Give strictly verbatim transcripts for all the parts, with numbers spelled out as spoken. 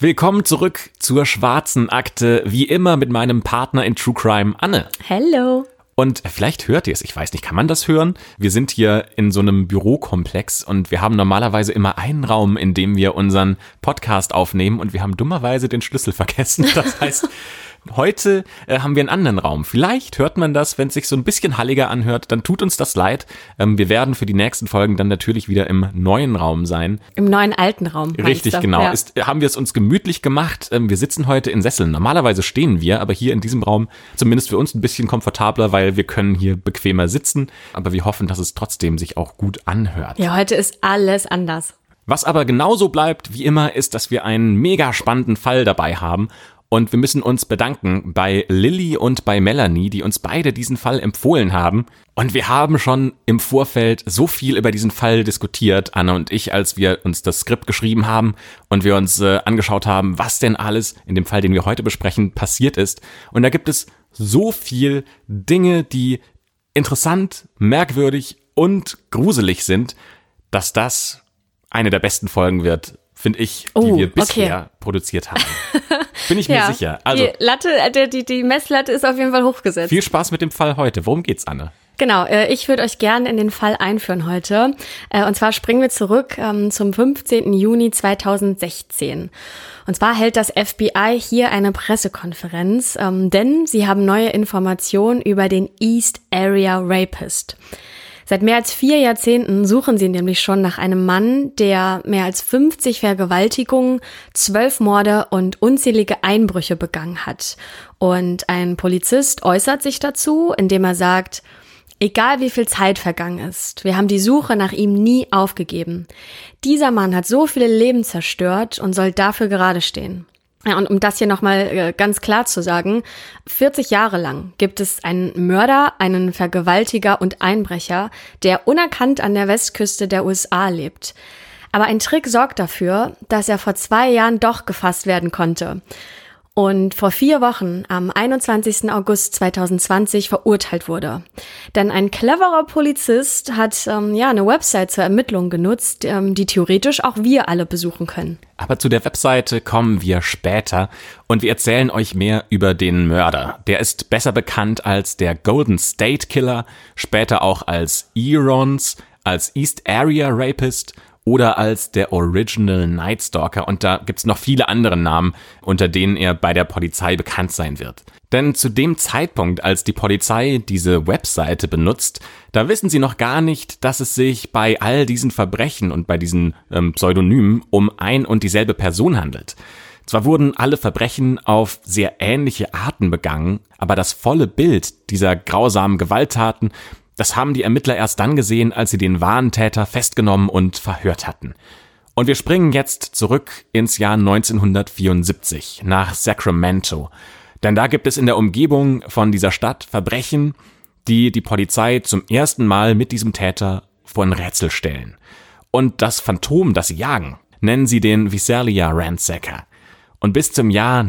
Willkommen zurück zur Schwarzen Akte, wie immer mit meinem Partner in True Crime, Anne. Hello. Und vielleicht hört ihr es, ich weiß nicht, kann man das hören? Wir sind hier in so einem Bürokomplex und wir haben normalerweise immer einen Raum, in dem wir unseren Podcast aufnehmen und wir haben dummerweise den Schlüssel vergessen. Das heißt, heute äh, haben wir einen anderen Raum. Vielleicht hört man das, wenn es sich so ein bisschen halliger anhört, dann tut uns das leid. Ähm, wir werden für die nächsten Folgen dann natürlich wieder im neuen Raum sein. Im neuen alten Raum. Richtig, genau. Ja. Ist, haben wir es uns gemütlich gemacht. Ähm, wir sitzen heute in Sesseln. Normalerweise stehen wir, aber hier in diesem Raum zumindest für uns ein bisschen komfortabler, weil wir können hier bequemer sitzen. Aber wir hoffen, dass es trotzdem sich auch gut anhört. Ja, heute ist alles anders. Was aber genauso bleibt wie immer, ist, dass wir einen mega spannenden Fall dabei haben. Und wir müssen uns bedanken bei Lilly und bei Melanie, die uns beide diesen Fall empfohlen haben. Und wir haben schon im Vorfeld so viel über diesen Fall diskutiert, Anne und ich, als wir uns das Skript geschrieben haben und wir uns äh, angeschaut haben, was denn alles in dem Fall, den wir heute besprechen, passiert ist. Und da gibt es so viel Dinge, die interessant, merkwürdig und gruselig sind, dass das eine der besten Folgen wird, finde ich, die oh, wir bisher okay. produziert haben. Bin ich mir ja, sicher. Also, die Latte, die, die, die Messlatte ist auf jeden Fall hochgesetzt. Viel Spaß mit dem Fall heute. Worum geht's, Anne? Genau, ich würde euch gerne in den Fall einführen heute. Und zwar springen wir zurück zum fünfzehnten Juni zweitausendsechzehn. Und zwar hält das F B I hier eine Pressekonferenz, denn sie haben neue Informationen über den East Area Rapist. Seit mehr als vier Jahrzehnten suchen sie nämlich schon nach einem Mann, der mehr als fünfzig Vergewaltigungen, zwölf Morde und unzählige Einbrüche begangen hat. Und ein Polizist äußert sich dazu, indem er sagt, egal wie viel Zeit vergangen ist, wir haben die Suche nach ihm nie aufgegeben. Dieser Mann hat so viele Leben zerstört und soll dafür gerade stehen. Ja, und um das hier nochmal ganz klar zu sagen, vierzig Jahre lang gibt es einen Mörder, einen Vergewaltiger und Einbrecher, der unerkannt an der Westküste der U S A lebt. Aber ein Trick sorgt dafür, dass er vor zwei Jahren doch gefasst werden konnte. Und vor vier Wochen, am einundzwanzigsten August zweitausendzwanzig, verurteilt wurde. Denn ein cleverer Polizist hat ähm, ja eine Website zur Ermittlung genutzt, ähm, die theoretisch auch wir alle besuchen können. Aber zu der Webseite kommen wir später und wir erzählen euch mehr über den Mörder. Der ist besser bekannt als der Golden State Killer, später auch als Eerons, als East Area Rapist oder als der Original Night Stalker. Und da gibt's noch viele andere Namen, unter denen er bei der Polizei bekannt sein wird. Denn zu dem Zeitpunkt, als die Polizei diese Webseite benutzt, da wissen sie noch gar nicht, dass es sich bei all diesen Verbrechen und bei diesen ähm, Pseudonymen um ein und dieselbe Person handelt. Zwar wurden alle Verbrechen auf sehr ähnliche Arten begangen, aber das volle Bild dieser grausamen Gewalttaten, das haben die Ermittler erst dann gesehen, als sie den wahren Täter festgenommen und verhört hatten. Und wir springen jetzt zurück ins Jahr neunzehnhundertvierundsiebzig, nach Sacramento. Denn da gibt es in der Umgebung von dieser Stadt Verbrechen, die die Polizei zum ersten Mal mit diesem Täter vor ein Rätsel stellen. Und das Phantom, das sie jagen, nennen sie den Visalia Ransacker. Und bis zum Jahr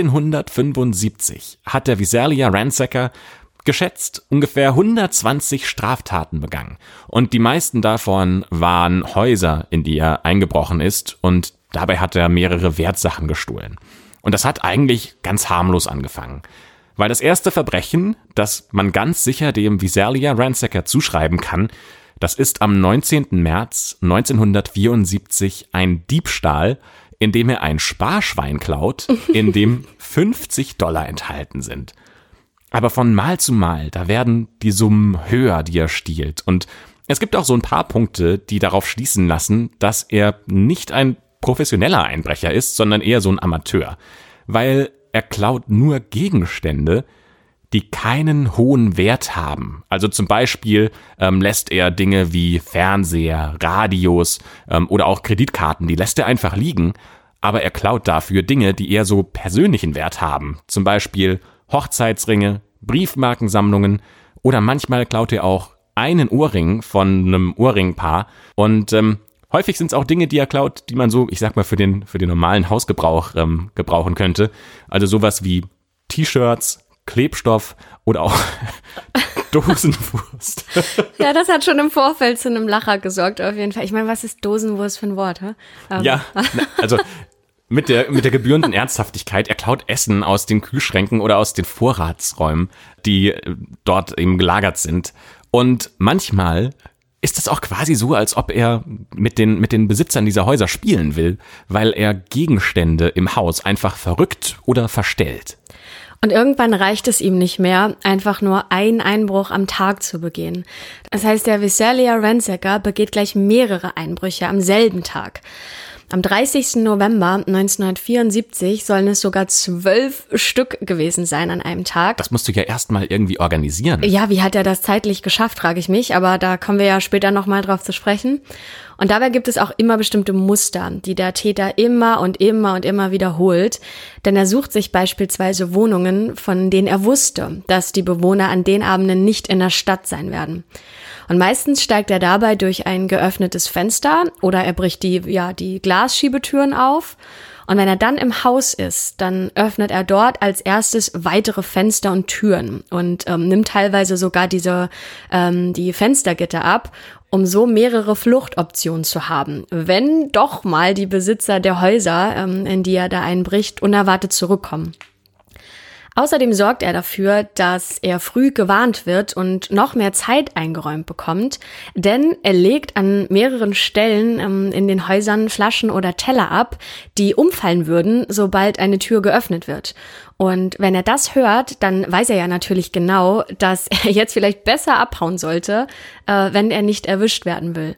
neunzehnhundertfünfundsiebzig hat der Visalia Ransacker geschätzt ungefähr hundertzwanzig Straftaten begangen. Und die meisten davon waren Häuser, in die er eingebrochen ist. Und dabei hat er mehrere Wertsachen gestohlen. Und das hat eigentlich ganz harmlos angefangen. Weil das erste Verbrechen, das man ganz sicher dem Visalia Ransacker zuschreiben kann, das ist am neunzehnten März neunzehnhundertvierundsiebzig ein Diebstahl, in dem er ein Sparschwein klaut, in dem fünfzig Dollar enthalten sind. Aber von Mal zu Mal, da werden die Summen höher, die er stiehlt. Und es gibt auch so ein paar Punkte, die darauf schließen lassen, dass er nicht ein professioneller Einbrecher ist, sondern eher so ein Amateur. Weil er klaut nur Gegenstände, die keinen hohen Wert haben. Also zum Beispiel ähm, lässt er Dinge wie Fernseher, Radios ähm, oder auch Kreditkarten, die lässt er einfach liegen. Aber er klaut dafür Dinge, die eher so persönlichen Wert haben. Zum Beispiel Hochzeitsringe, Briefmarkensammlungen oder manchmal klaut er auch einen Ohrring von einem Ohrringpaar und ähm, häufig sind es auch Dinge, die er klaut, die man so, ich sag mal, für den für den normalen Hausgebrauch ähm, gebrauchen könnte. Also sowas wie T-Shirts, Klebstoff oder auch Dosenwurst. Ja, das hat schon im Vorfeld zu einem Lacher gesorgt auf jeden Fall. Ich meine, was ist Dosenwurst für ein Wort? Hä? Ähm. Ja, also Mit der, mit der gebührenden Ernsthaftigkeit. Er klaut Essen aus den Kühlschränken oder aus den Vorratsräumen, die dort eben gelagert sind. Und manchmal ist es auch quasi so, als ob er mit den, mit den Besitzern dieser Häuser spielen will, weil er Gegenstände im Haus einfach verrückt oder verstellt. Und irgendwann reicht es ihm nicht mehr, einfach nur einen Einbruch am Tag zu begehen. Das heißt, der Visalia Ransacker begeht gleich mehrere Einbrüche am selben Tag. Am dreißigsten November neunzehnhundertvierundsiebzig sollen es sogar zwölf Stück gewesen sein an einem Tag. Das musst du ja erstmal irgendwie organisieren. Ja, wie hat er das zeitlich geschafft, frage ich mich. Aber da kommen wir ja später nochmal drauf zu sprechen. Und dabei gibt es auch immer bestimmte Muster, die der Täter immer und immer und immer wiederholt. Denn er sucht sich beispielsweise Wohnungen, von denen er wusste, dass die Bewohner an den Abenden nicht in der Stadt sein werden. Und meistens steigt er dabei durch ein geöffnetes Fenster oder er bricht die, ja, die Glasschiebetüren auf. Und wenn er dann im Haus ist, dann öffnet er dort als erstes weitere Fenster und Türen und ähm, nimmt teilweise sogar diese, ähm, die Fenstergitter ab, um so mehrere Fluchtoptionen zu haben, wenn doch mal die Besitzer der Häuser, ähm, in die er da einbricht, unerwartet zurückkommen. Außerdem sorgt er dafür, dass er früh gewarnt wird und noch mehr Zeit eingeräumt bekommt, denn er legt an mehreren Stellen ähm, in den Häusern Flaschen oder Teller ab, die umfallen würden, sobald eine Tür geöffnet wird. Und wenn er das hört, dann weiß er ja natürlich genau, dass er jetzt vielleicht besser abhauen sollte, äh, wenn er nicht erwischt werden will.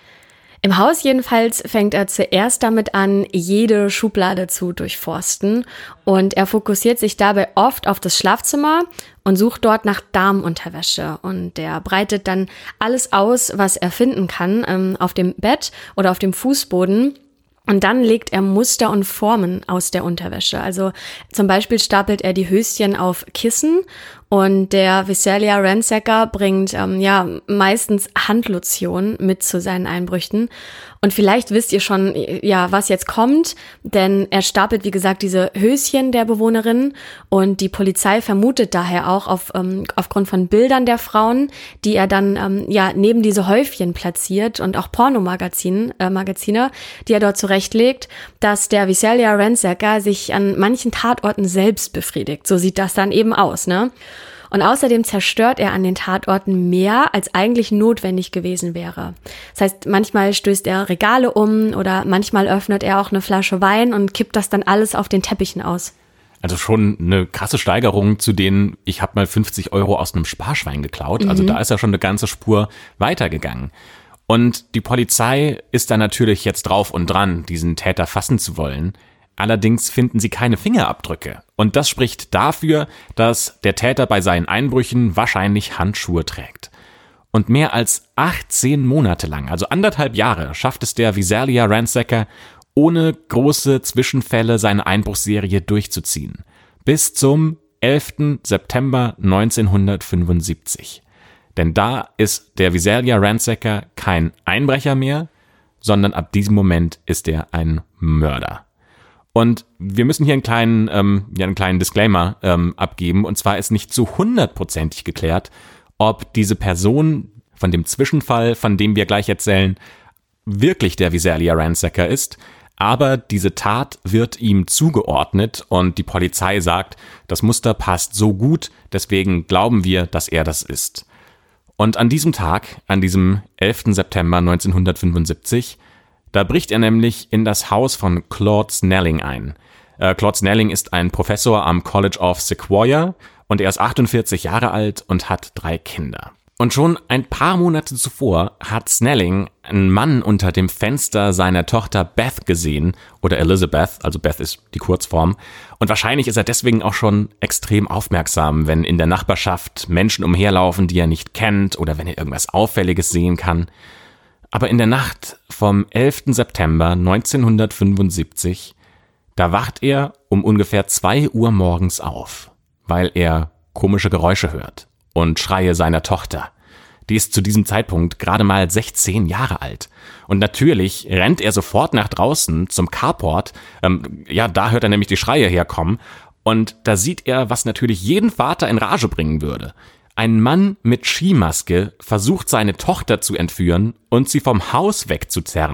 Im Haus jedenfalls fängt er zuerst damit an, jede Schublade zu durchforsten und er fokussiert sich dabei oft auf das Schlafzimmer und sucht dort nach Damenunterwäsche und er breitet dann alles aus, was er finden kann, ähm, auf dem Bett oder auf dem Fußboden. Und dann legt er Muster und Formen aus der Unterwäsche. Also zum Beispiel stapelt er die Höschen auf Kissen und der Visalia Ransacker bringt ähm, ja meistens Handlotion mit zu seinen Einbrüchen. Und vielleicht wisst ihr schon, ja, was jetzt kommt, denn er stapelt, wie gesagt, diese Höschen der Bewohnerin und die Polizei vermutet daher auch auf, ähm, aufgrund von Bildern der Frauen, die er dann ähm, ja neben diese Häufchen platziert und auch Pornomagazine, äh, Magazine, die er dort zurechtlegt, dass der Visalia Ransacker sich an manchen Tatorten selbst befriedigt. So sieht das dann eben aus, ne? Und außerdem zerstört er an den Tatorten mehr, als eigentlich notwendig gewesen wäre. Das heißt, manchmal stößt er Regale um oder manchmal öffnet er auch eine Flasche Wein und kippt das dann alles auf den Teppichen aus. Also schon eine krasse Steigerung zu denen, ich habe mal fünfzig Euro aus einem Sparschwein geklaut. Mhm. Also da ist er schon eine ganze Spur weitergegangen. Und die Polizei ist da natürlich jetzt drauf und dran, diesen Täter fassen zu wollen. Allerdings finden sie keine Fingerabdrücke. Und das spricht dafür, dass der Täter bei seinen Einbrüchen wahrscheinlich Handschuhe trägt. Und mehr als achtzehn Monate lang, also anderthalb Jahre, schafft es der Visalia Ransacker, ohne große Zwischenfälle seine Einbruchsserie durchzuziehen. Bis zum elften September neunzehnhundertfünfundsiebzig. Denn da ist der Visalia Ransacker kein Einbrecher mehr, sondern ab diesem Moment ist er ein Mörder. Und wir müssen hier einen kleinen, ähm, ja, einen kleinen Disclaimer ähm, abgeben. Und zwar ist nicht zu hundertprozentig geklärt, ob diese Person von dem Zwischenfall, von dem wir gleich erzählen, wirklich der Visalia Ransacker ist. Aber diese Tat wird ihm zugeordnet und die Polizei sagt, das Muster passt so gut, deswegen glauben wir, dass er das ist. Und an diesem Tag, an diesem elften September neunzehnhundertfünfundsiebzig, da bricht er nämlich in das Haus von Claude Snelling ein. Äh, Claude Snelling ist ein Professor am College of Sequoia und er ist achtundvierzig Jahre alt und hat drei Kinder. Und schon ein paar Monate zuvor hat Snelling einen Mann unter dem Fenster seiner Tochter Beth gesehen, oder Elizabeth, also Beth ist die Kurzform. Und wahrscheinlich ist er deswegen auch schon extrem aufmerksam, wenn in der Nachbarschaft Menschen umherlaufen, die er nicht kennt, oder wenn er irgendwas Auffälliges sehen kann. Aber in der Nacht vom elften September neunzehnhundertfünfundsiebzig, da wacht er um ungefähr zwei Uhr morgens auf, weil er komische Geräusche hört und Schreie seiner Tochter. Die ist zu diesem Zeitpunkt gerade mal sechzehn Jahre alt. Und natürlich rennt er sofort nach draußen zum Carport. Ähm, ja, da hört er nämlich die Schreie herkommen. Und da sieht er, was natürlich jeden Vater in Rage bringen würde. Ein Mann mit Skimaske versucht, seine Tochter zu entführen und sie vom Haus wegzuzerren.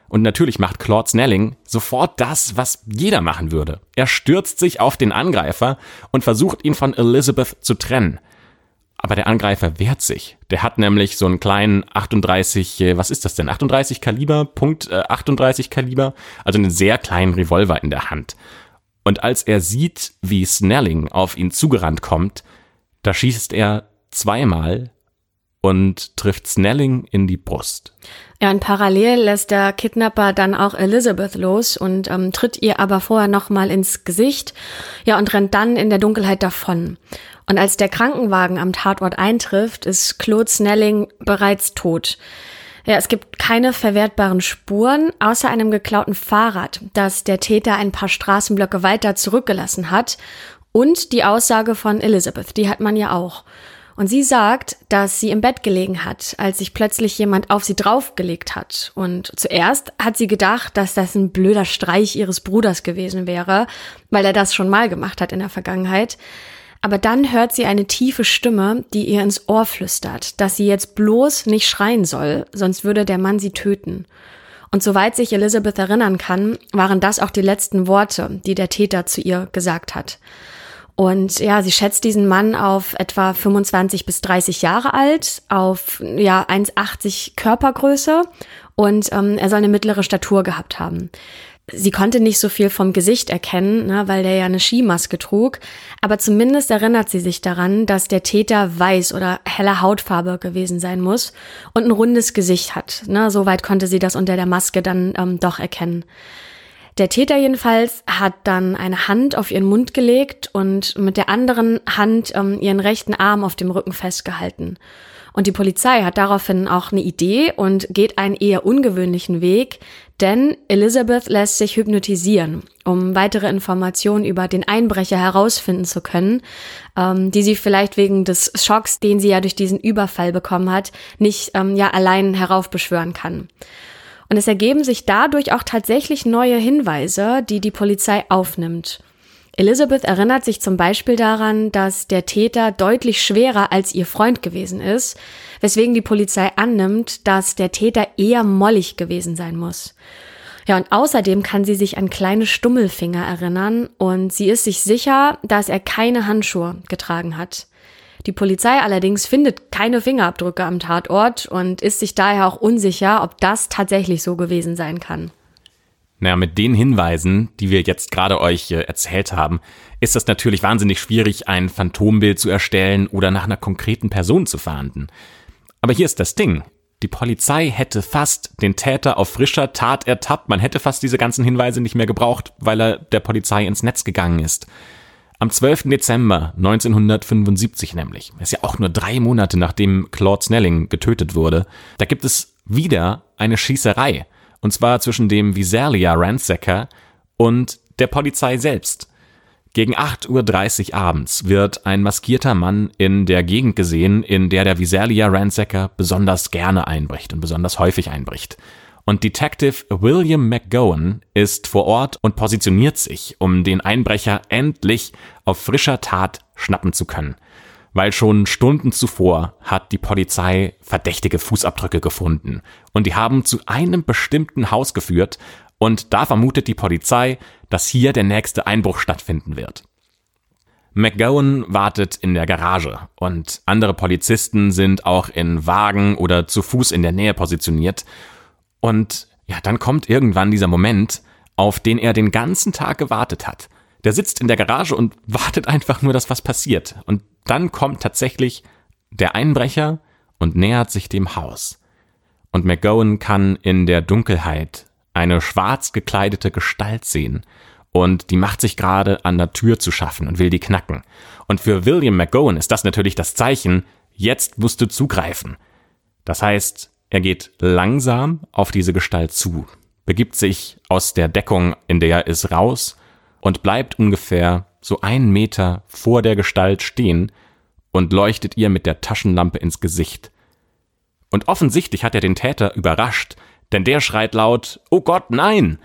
Und natürlich macht Claude Snelling sofort das, was jeder machen würde. Er stürzt sich auf den Angreifer und versucht, ihn von Elizabeth zu trennen. Aber der Angreifer wehrt sich. Der hat nämlich so einen kleinen achtunddreißig, was ist das denn? achtunddreißig Kaliber, Punkt achtunddreißig Kaliber, also einen sehr kleinen Revolver in der Hand. Und als er sieht, wie Snelling auf ihn zugerannt kommt, da schießt er zweimal und trifft Snelling in die Brust. Ja, und parallel lässt der Kidnapper dann auch Elizabeth los und ähm, tritt ihr aber vorher nochmal ins Gesicht, ja, und rennt dann in der Dunkelheit davon. Und als der Krankenwagen am Tatort eintrifft, ist Claude Snelling bereits tot. Ja, es gibt keine verwertbaren Spuren, außer einem geklauten Fahrrad, das der Täter ein paar Straßenblöcke weiter zurückgelassen hat. Und die Aussage von Elizabeth, die hat man ja auch. Und sie sagt, dass sie im Bett gelegen hat, als sich plötzlich jemand auf sie draufgelegt hat. Und zuerst hat sie gedacht, dass das ein blöder Streich ihres Bruders gewesen wäre, weil er das schon mal gemacht hat in der Vergangenheit. Aber dann hört sie eine tiefe Stimme, die ihr ins Ohr flüstert, dass sie jetzt bloß nicht schreien soll, sonst würde der Mann sie töten. Und soweit sich Elizabeth erinnern kann, waren das auch die letzten Worte, die der Täter zu ihr gesagt hat. Und ja, sie schätzt diesen Mann auf etwa fünfundzwanzig bis dreißig Jahre alt, auf ja eins Komma achtzig Körpergröße und ähm, er soll eine mittlere Statur gehabt haben. Sie konnte nicht so viel vom Gesicht erkennen, ne, weil der ja eine Skimaske trug, aber zumindest erinnert sie sich daran, dass der Täter weiß oder heller Hautfarbe gewesen sein muss und ein rundes Gesicht hat. Ne, soweit konnte sie das unter der Maske dann ähm, doch erkennen. Der Täter jedenfalls hat dann eine Hand auf ihren Mund gelegt und mit der anderen Hand ähm, ihren rechten Arm auf dem Rücken festgehalten. Und die Polizei hat daraufhin auch eine Idee und geht einen eher ungewöhnlichen Weg, denn Elizabeth lässt sich hypnotisieren, um weitere Informationen über den Einbrecher herausfinden zu können, ähm, die sie vielleicht wegen des Schocks, den sie ja durch diesen Überfall bekommen hat, nicht ähm, ja allein heraufbeschwören kann. Und es ergeben sich dadurch auch tatsächlich neue Hinweise, die die Polizei aufnimmt. Elizabeth erinnert sich zum Beispiel daran, dass der Täter deutlich schwerer als ihr Freund gewesen ist, weswegen die Polizei annimmt, dass der Täter eher mollig gewesen sein muss. Ja, und außerdem kann sie sich an kleine Stummelfinger erinnern und sie ist sich sicher, dass er keine Handschuhe getragen hat. Die Polizei allerdings findet keine Fingerabdrücke am Tatort und ist sich daher auch unsicher, ob das tatsächlich so gewesen sein kann. Naja, mit den Hinweisen, die wir jetzt gerade euch äh, erzählt haben, ist das natürlich wahnsinnig schwierig, ein Phantombild zu erstellen oder nach einer konkreten Person zu fahnden. Aber hier ist das Ding. Die Polizei hätte fast den Täter auf frischer Tat ertappt. Man hätte fast diese ganzen Hinweise nicht mehr gebraucht, weil er der Polizei ins Netz gegangen ist. Am zwölften Dezember neunzehnhundertfünfundsiebzig nämlich, das ist ja auch nur drei Monate nachdem Claude Snelling getötet wurde, da gibt es wieder eine Schießerei. Und zwar zwischen dem Visalia Ransacker und der Polizei selbst. Gegen acht Uhr dreißig abends wird ein maskierter Mann in der Gegend gesehen, in der der Visalia Ransacker besonders gerne einbricht und besonders häufig einbricht. Und Detective William McGowan ist vor Ort und positioniert sich, um den Einbrecher endlich auf frischer Tat schnappen zu können. Weil schon Stunden zuvor hat die Polizei verdächtige Fußabdrücke gefunden. Und die haben zu einem bestimmten Haus geführt. Und da vermutet die Polizei, dass hier der nächste Einbruch stattfinden wird. McGowan wartet in der Garage und andere Polizisten sind auch in Wagen oder zu Fuß in der Nähe positioniert. Und ja, dann kommt irgendwann dieser Moment, auf den er den ganzen Tag gewartet hat. Der sitzt in der Garage und wartet einfach nur, dass was passiert. Und dann kommt tatsächlich der Einbrecher und nähert sich dem Haus. Und McGowan kann in der Dunkelheit eine schwarz gekleidete Gestalt sehen. Und die macht sich gerade an der Tür zu schaffen und will die knacken. Und für William McGowan ist das natürlich das Zeichen, jetzt musst du zugreifen. Das heißt, er geht langsam auf diese Gestalt zu, begibt sich aus der Deckung, in der er ist, raus und bleibt ungefähr so einen Meter vor der Gestalt stehen und leuchtet ihr mit der Taschenlampe ins Gesicht. Und offensichtlich hat er den Täter überrascht, denn der schreit laut, »Oh Gott, nein!«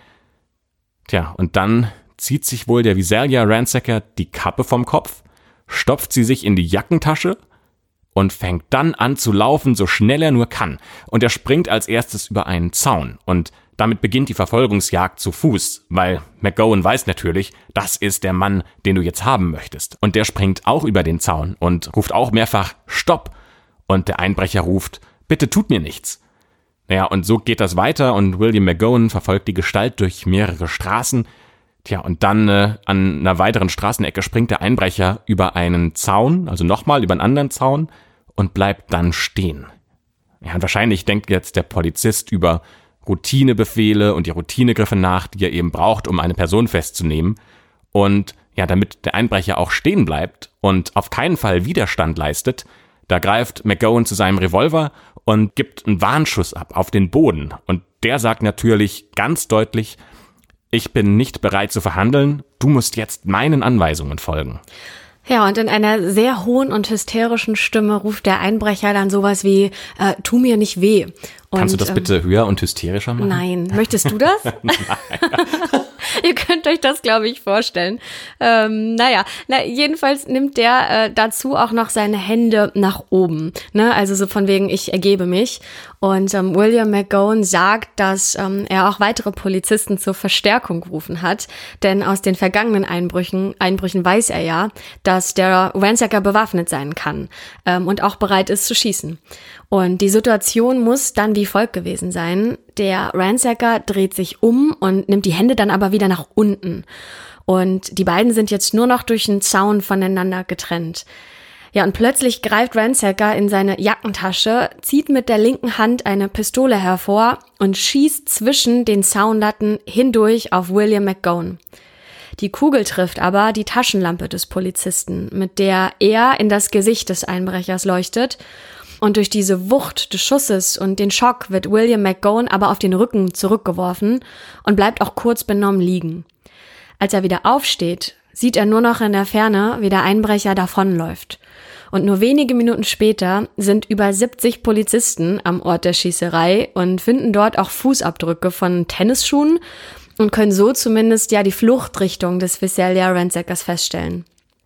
Tja, und dann zieht sich wohl der Visalia Ransacker die Kappe vom Kopf, stopft sie sich in die Jackentasche und fängt dann an zu laufen, so schnell er nur kann. Und er springt als erstes über einen Zaun. Und Damit beginnt die Verfolgungsjagd zu Fuß, weil McGowan weiß natürlich, das ist der Mann, den du jetzt haben möchtest. Und der springt auch über den Zaun und ruft auch mehrfach Stopp. Und der Einbrecher ruft, bitte tut mir nichts. Naja, und so geht das weiter und William McGowan verfolgt die Gestalt durch mehrere Straßen. Tja, und dann äh, an einer weiteren Straßenecke springt der Einbrecher über einen Zaun, also nochmal über einen anderen Zaun und bleibt dann stehen. Ja, und wahrscheinlich denkt jetzt der Polizist über Routinebefehle und die Routinegriffe nach, die er eben braucht, um eine Person festzunehmen. Und ja, damit der Einbrecher auch stehen bleibt und auf keinen Fall Widerstand leistet, da greift McGowan zu seinem Revolver und gibt einen Warnschuss ab auf den Boden. Und der sagt natürlich ganz deutlich, ich bin nicht bereit zu verhandeln, du musst jetzt meinen Anweisungen folgen. Ja, und in einer sehr hohen und hysterischen Stimme ruft der Einbrecher dann sowas wie, äh, tu mir nicht weh. Und, Kannst du das bitte ähm, höher und hysterischer machen? Nein. Möchtest du das? Nein. Ihr könnt euch das, glaube ich, vorstellen. Ähm, naja, na, jedenfalls nimmt der äh, dazu auch noch seine Hände nach oben. Ne? Also so von wegen, ich ergebe mich. Und ähm, William McGowan sagt, dass ähm, er auch weitere Polizisten zur Verstärkung gerufen hat. Denn aus den vergangenen Einbrüchen, Einbrüchen weiß er ja, dass der Ransacker bewaffnet sein kann ähm, und auch bereit ist zu schießen. Und die Situation muss dann wie folgt gewesen sein. Der Ransacker dreht sich um und nimmt die Hände dann aber wieder nach unten. Und die beiden sind jetzt nur noch durch einen Zaun voneinander getrennt. Ja, und plötzlich greift Ransacker in seine Jackentasche, zieht mit der linken Hand eine Pistole hervor und schießt zwischen den Zaunlatten hindurch auf William McGowan. Die Kugel trifft aber die Taschenlampe des Polizisten, mit der er in das Gesicht des Einbrechers leuchtet. Und durch diese Wucht des Schusses und den Schock wird William McGowan aber auf den Rücken zurückgeworfen und bleibt auch kurz benommen liegen. Als er wieder aufsteht, sieht er nur noch in der Ferne, wie der Einbrecher davonläuft. Und nur wenige Minuten später sind über siebzig Polizisten am Ort der Schießerei und finden dort auch Fußabdrücke von Tennisschuhen und können so zumindest ja die Fluchtrichtung des Visalia Ransackers feststellen.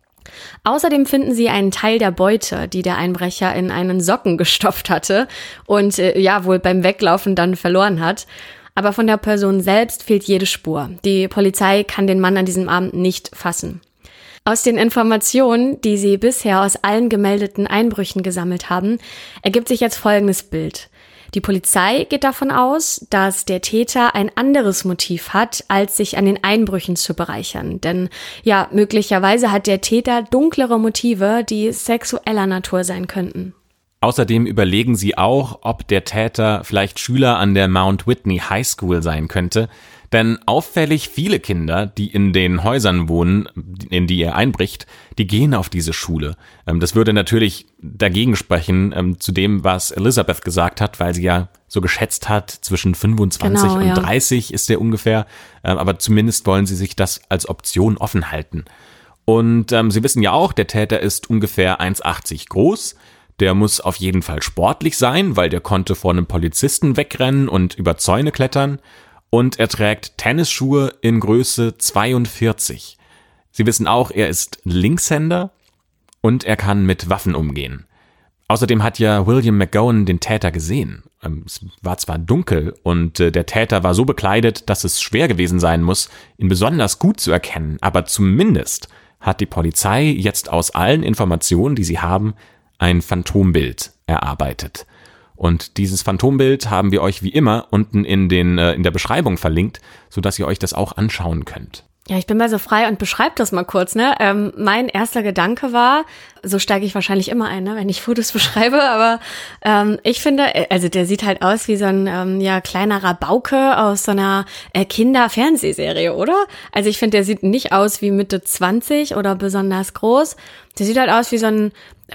Außerdem finden sie einen Teil der Beute, die der Einbrecher in einen Socken gestopft hatte und äh, ja wohl beim Weglaufen dann verloren hat. Aber von der Person selbst fehlt jede Spur. Die Polizei kann den Mann an diesem Abend nicht fassen. Aus den Informationen, die sie bisher aus allen gemeldeten Einbrüchen gesammelt haben, ergibt sich jetzt folgendes Bild. Die Polizei geht davon aus, dass der Täter ein anderes Motiv hat, als sich an den Einbrüchen zu bereichern. Denn ja, möglicherweise hat der Täter dunklere Motive, die sexueller Natur sein könnten. Außerdem überlegen sie auch, ob der Täter vielleicht Schüler an der Mount Whitney High School sein könnte. Denn auffällig viele Kinder, die in den Häusern wohnen, in die er einbricht, die gehen auf diese Schule. Das würde natürlich dagegen sprechen zu dem, was Elizabeth gesagt hat, weil sie ja so geschätzt hat, zwischen fünfundzwanzig genau, und ja. dreißig ist der ungefähr. Aber zumindest wollen sie sich das als Option offen halten. Und ähm, sie wissen ja auch, der Täter ist ungefähr eins Komma achtzig groß. Der muss auf jeden Fall sportlich sein, weil der konnte vor einem Polizisten wegrennen und über Zäune klettern. Und er trägt Tennisschuhe in Größe zweiundvierzig. Sie wissen auch, er ist Linkshänder und er kann mit Waffen umgehen. Außerdem hat ja William McGowan den Täter gesehen. Es war zwar dunkel und der Täter war so bekleidet, dass es schwer gewesen sein muss, ihn besonders gut zu erkennen, aber zumindest hat die Polizei jetzt aus allen Informationen, die sie haben, ein Phantombild erarbeitet. Und dieses Phantombild haben wir euch wie immer unten in den äh, in der Beschreibung verlinkt, sodass ihr euch das auch anschauen könnt. Ja, ich bin mal so frei und beschreib das mal kurz, ne? Ähm, mein erster Gedanke war, so steige ich wahrscheinlich immer ein, ne, wenn ich Fotos beschreibe, aber ähm, ich finde, also der sieht halt aus wie so ein ähm, ja kleiner Rabauke aus so einer äh, Kinder-Fernsehserie, oder? Also ich finde, der sieht nicht aus wie Mitte zwanzig oder besonders groß. Der sieht halt aus wie so ein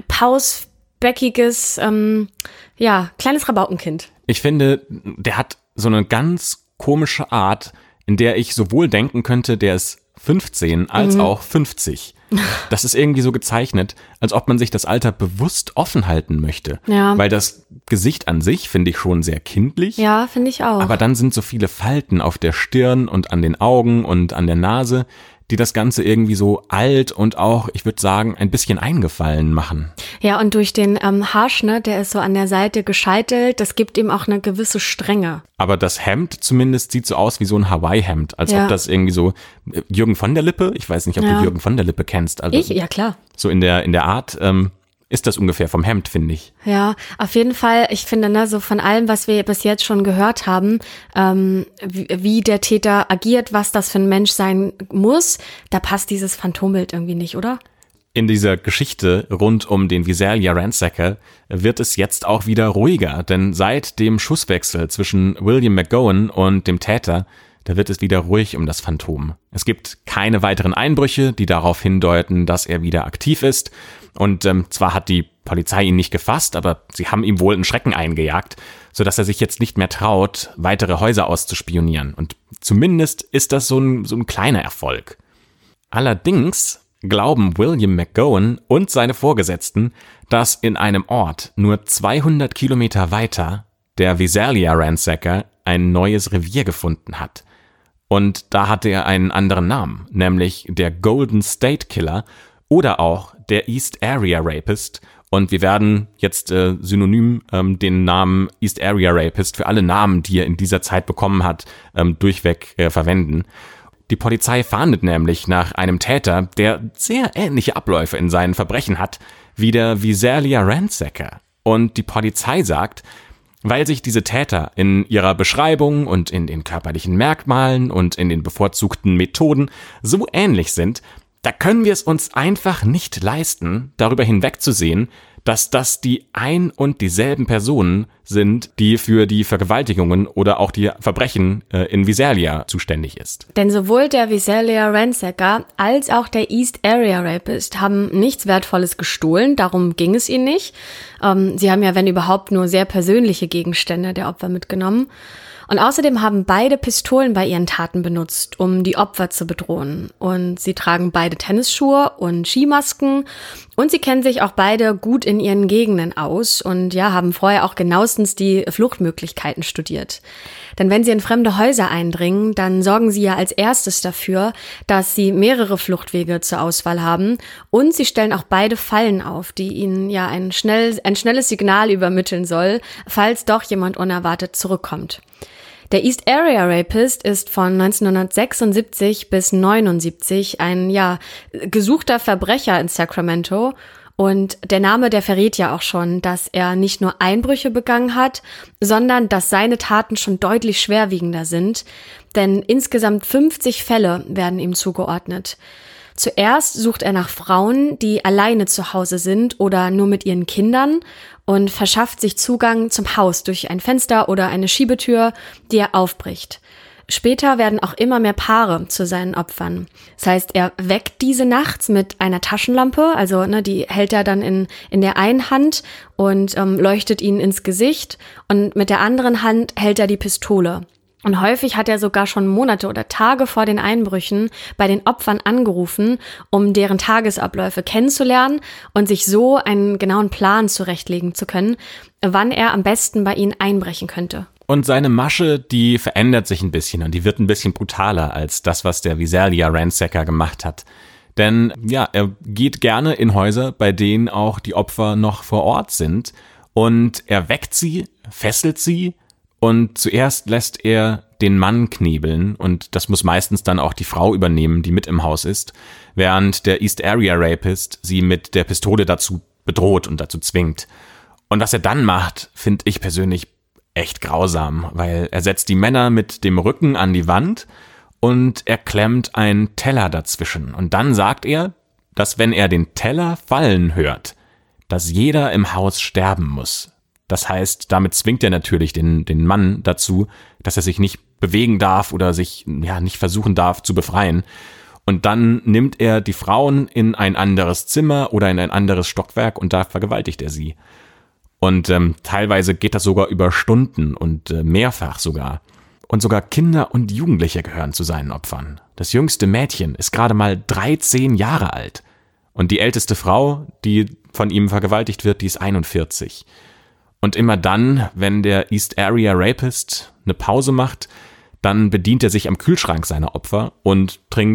pausbäckiges, ähm, ja, kleines Rabaukenkind. Ich finde, der hat so eine ganz komische Art, in der ich sowohl denken könnte, der ist fünfzehn als mhm. auch fünfzig. Das ist irgendwie so gezeichnet, als ob man sich das Alter bewusst offen halten möchte. Ja. Weil das Gesicht an sich finde ich schon sehr kindlich. Ja, finde ich auch. Aber dann sind so viele Falten auf der Stirn und an den Augen und an der Nase, die das Ganze irgendwie so alt und auch, ich würde sagen, ein bisschen eingefallen machen. Ja, und durch den ähm, Haarschnitt, der ist so an der Seite gescheitelt, das gibt ihm auch eine gewisse Strenge. Aber das Hemd zumindest sieht so aus wie so ein Hawaii-Hemd, als ja. ob das irgendwie so Jürgen von der Lippe, ich weiß nicht, ob ja. du Jürgen von der Lippe kennst. Also ich? Ja, klar. So in der in der Art ähm, ist das ungefähr vom Hemd, finde ich. Ja, auf jeden Fall. Ich finde, ne, so von allem, was wir bis jetzt schon gehört haben, ähm, wie, wie der Täter agiert, was das für ein Mensch sein muss, da passt dieses Phantombild irgendwie nicht, oder? In dieser Geschichte rund um den Visalia Ransacker wird es jetzt auch wieder ruhiger, denn seit dem Schusswechsel zwischen William McGowan und dem Täter, da wird es wieder ruhig um das Phantom. Es gibt keine weiteren Einbrüche, die darauf hindeuten, dass er wieder aktiv ist. Und ähm, zwar hat die Polizei ihn nicht gefasst, aber sie haben ihm wohl einen Schrecken eingejagt, sodass er sich jetzt nicht mehr traut, weitere Häuser auszuspionieren. Und zumindest ist das so ein, so ein kleiner Erfolg. Allerdings glauben William McGowan und seine Vorgesetzten, dass in einem Ort nur zweihundert Kilometer weiter der Visalia Ransacker ein neues Revier gefunden hat. Und da hatte er einen anderen Namen, nämlich der Golden State Killer oder auch der East Area Rapist. Und wir werden jetzt äh, synonym ähm, den Namen East Area Rapist für alle Namen, die er in dieser Zeit bekommen hat, ähm, durchweg äh, verwenden. Die Polizei fahndet nämlich nach einem Täter, der sehr ähnliche Abläufe in seinen Verbrechen hat wie der Visalia Ransacker. Und die Polizei sagt, weil sich diese Täter in ihrer Beschreibung und in den körperlichen Merkmalen und in den bevorzugten Methoden so ähnlich sind, da können wir es uns einfach nicht leisten, darüber hinwegzusehen, dass das die ein und dieselben Personen sind, die für die Vergewaltigungen oder auch die Verbrechen äh, in Visalia zuständig ist. Denn sowohl der Visalia Ransacker als auch der East Area Rapist haben nichts Wertvolles gestohlen, darum ging es ihnen nicht. Ähm, sie haben ja, wenn überhaupt, nur sehr persönliche Gegenstände der Opfer mitgenommen. Und außerdem haben beide Pistolen bei ihren Taten benutzt, um die Opfer zu bedrohen. Und sie tragen beide Tennisschuhe und Skimasken und sie kennen sich auch beide gut in ihren Gegenden aus und ja, haben vorher auch genauestens die Fluchtmöglichkeiten studiert. Denn wenn sie in fremde Häuser eindringen, dann sorgen sie ja als erstes dafür, dass sie mehrere Fluchtwege zur Auswahl haben und sie stellen auch beide Fallen auf, die ihnen ja ein, schnell, ein schnelles Signal übermitteln soll, falls doch jemand unerwartet zurückkommt. Der East Area Rapist ist von neunzehnhundertsechsundsiebzig bis neunundsiebzig ein, ja, gesuchter Verbrecher in Sacramento. Und der Name, der verrät ja auch schon, dass er nicht nur Einbrüche begangen hat, sondern dass seine Taten schon deutlich schwerwiegender sind. Denn insgesamt fünfzig Fälle werden ihm zugeordnet. Zuerst sucht er nach Frauen, die alleine zu Hause sind oder nur mit ihren Kindern und verschafft sich Zugang zum Haus durch ein Fenster oder eine Schiebetür, die er aufbricht. Später werden auch immer mehr Paare zu seinen Opfern. Das heißt, er weckt diese nachts mit einer Taschenlampe, also ne, die hält er dann in in der einen Hand und ähm, leuchtet ihnen ins Gesicht und mit der anderen Hand hält er die Pistole. Und häufig hat er sogar schon Monate oder Tage vor den Einbrüchen bei den Opfern angerufen, um deren Tagesabläufe kennenzulernen und sich so einen genauen Plan zurechtlegen zu können, wann er am besten bei ihnen einbrechen könnte. Und seine Masche, die verändert sich ein bisschen und die wird ein bisschen brutaler als das, was der Visalia Ransacker gemacht hat. Denn ja, er geht gerne in Häuser, bei denen auch die Opfer noch vor Ort sind und er weckt sie, fesselt sie. Und zuerst lässt er den Mann knebeln und das muss meistens dann auch die Frau übernehmen, die mit im Haus ist, während der East Area Rapist sie mit der Pistole dazu bedroht und dazu zwingt. Und was er dann macht, finde ich persönlich echt grausam, weil er setzt die Männer mit dem Rücken an die Wand und er klemmt einen Teller dazwischen. Und dann sagt er, dass wenn er den Teller fallen hört, dass jeder im Haus sterben muss. Das heißt, damit zwingt er natürlich den, den Mann dazu, dass er sich nicht bewegen darf oder sich ja nicht versuchen darf zu befreien. Und dann nimmt er die Frauen in ein anderes Zimmer oder in ein anderes Stockwerk und da vergewaltigt er sie. Und ähm, teilweise geht das sogar über Stunden und äh, mehrfach sogar. Und sogar Kinder und Jugendliche gehören zu seinen Opfern. Das jüngste Mädchen ist gerade mal dreizehn Jahre alt. Und die älteste Frau, die von ihm vergewaltigt wird, die ist einundvierzig. Und immer dann, wenn der East Area Rapist eine Pause macht, dann bedient er sich am Kühlschrank seiner Opfer und trinkt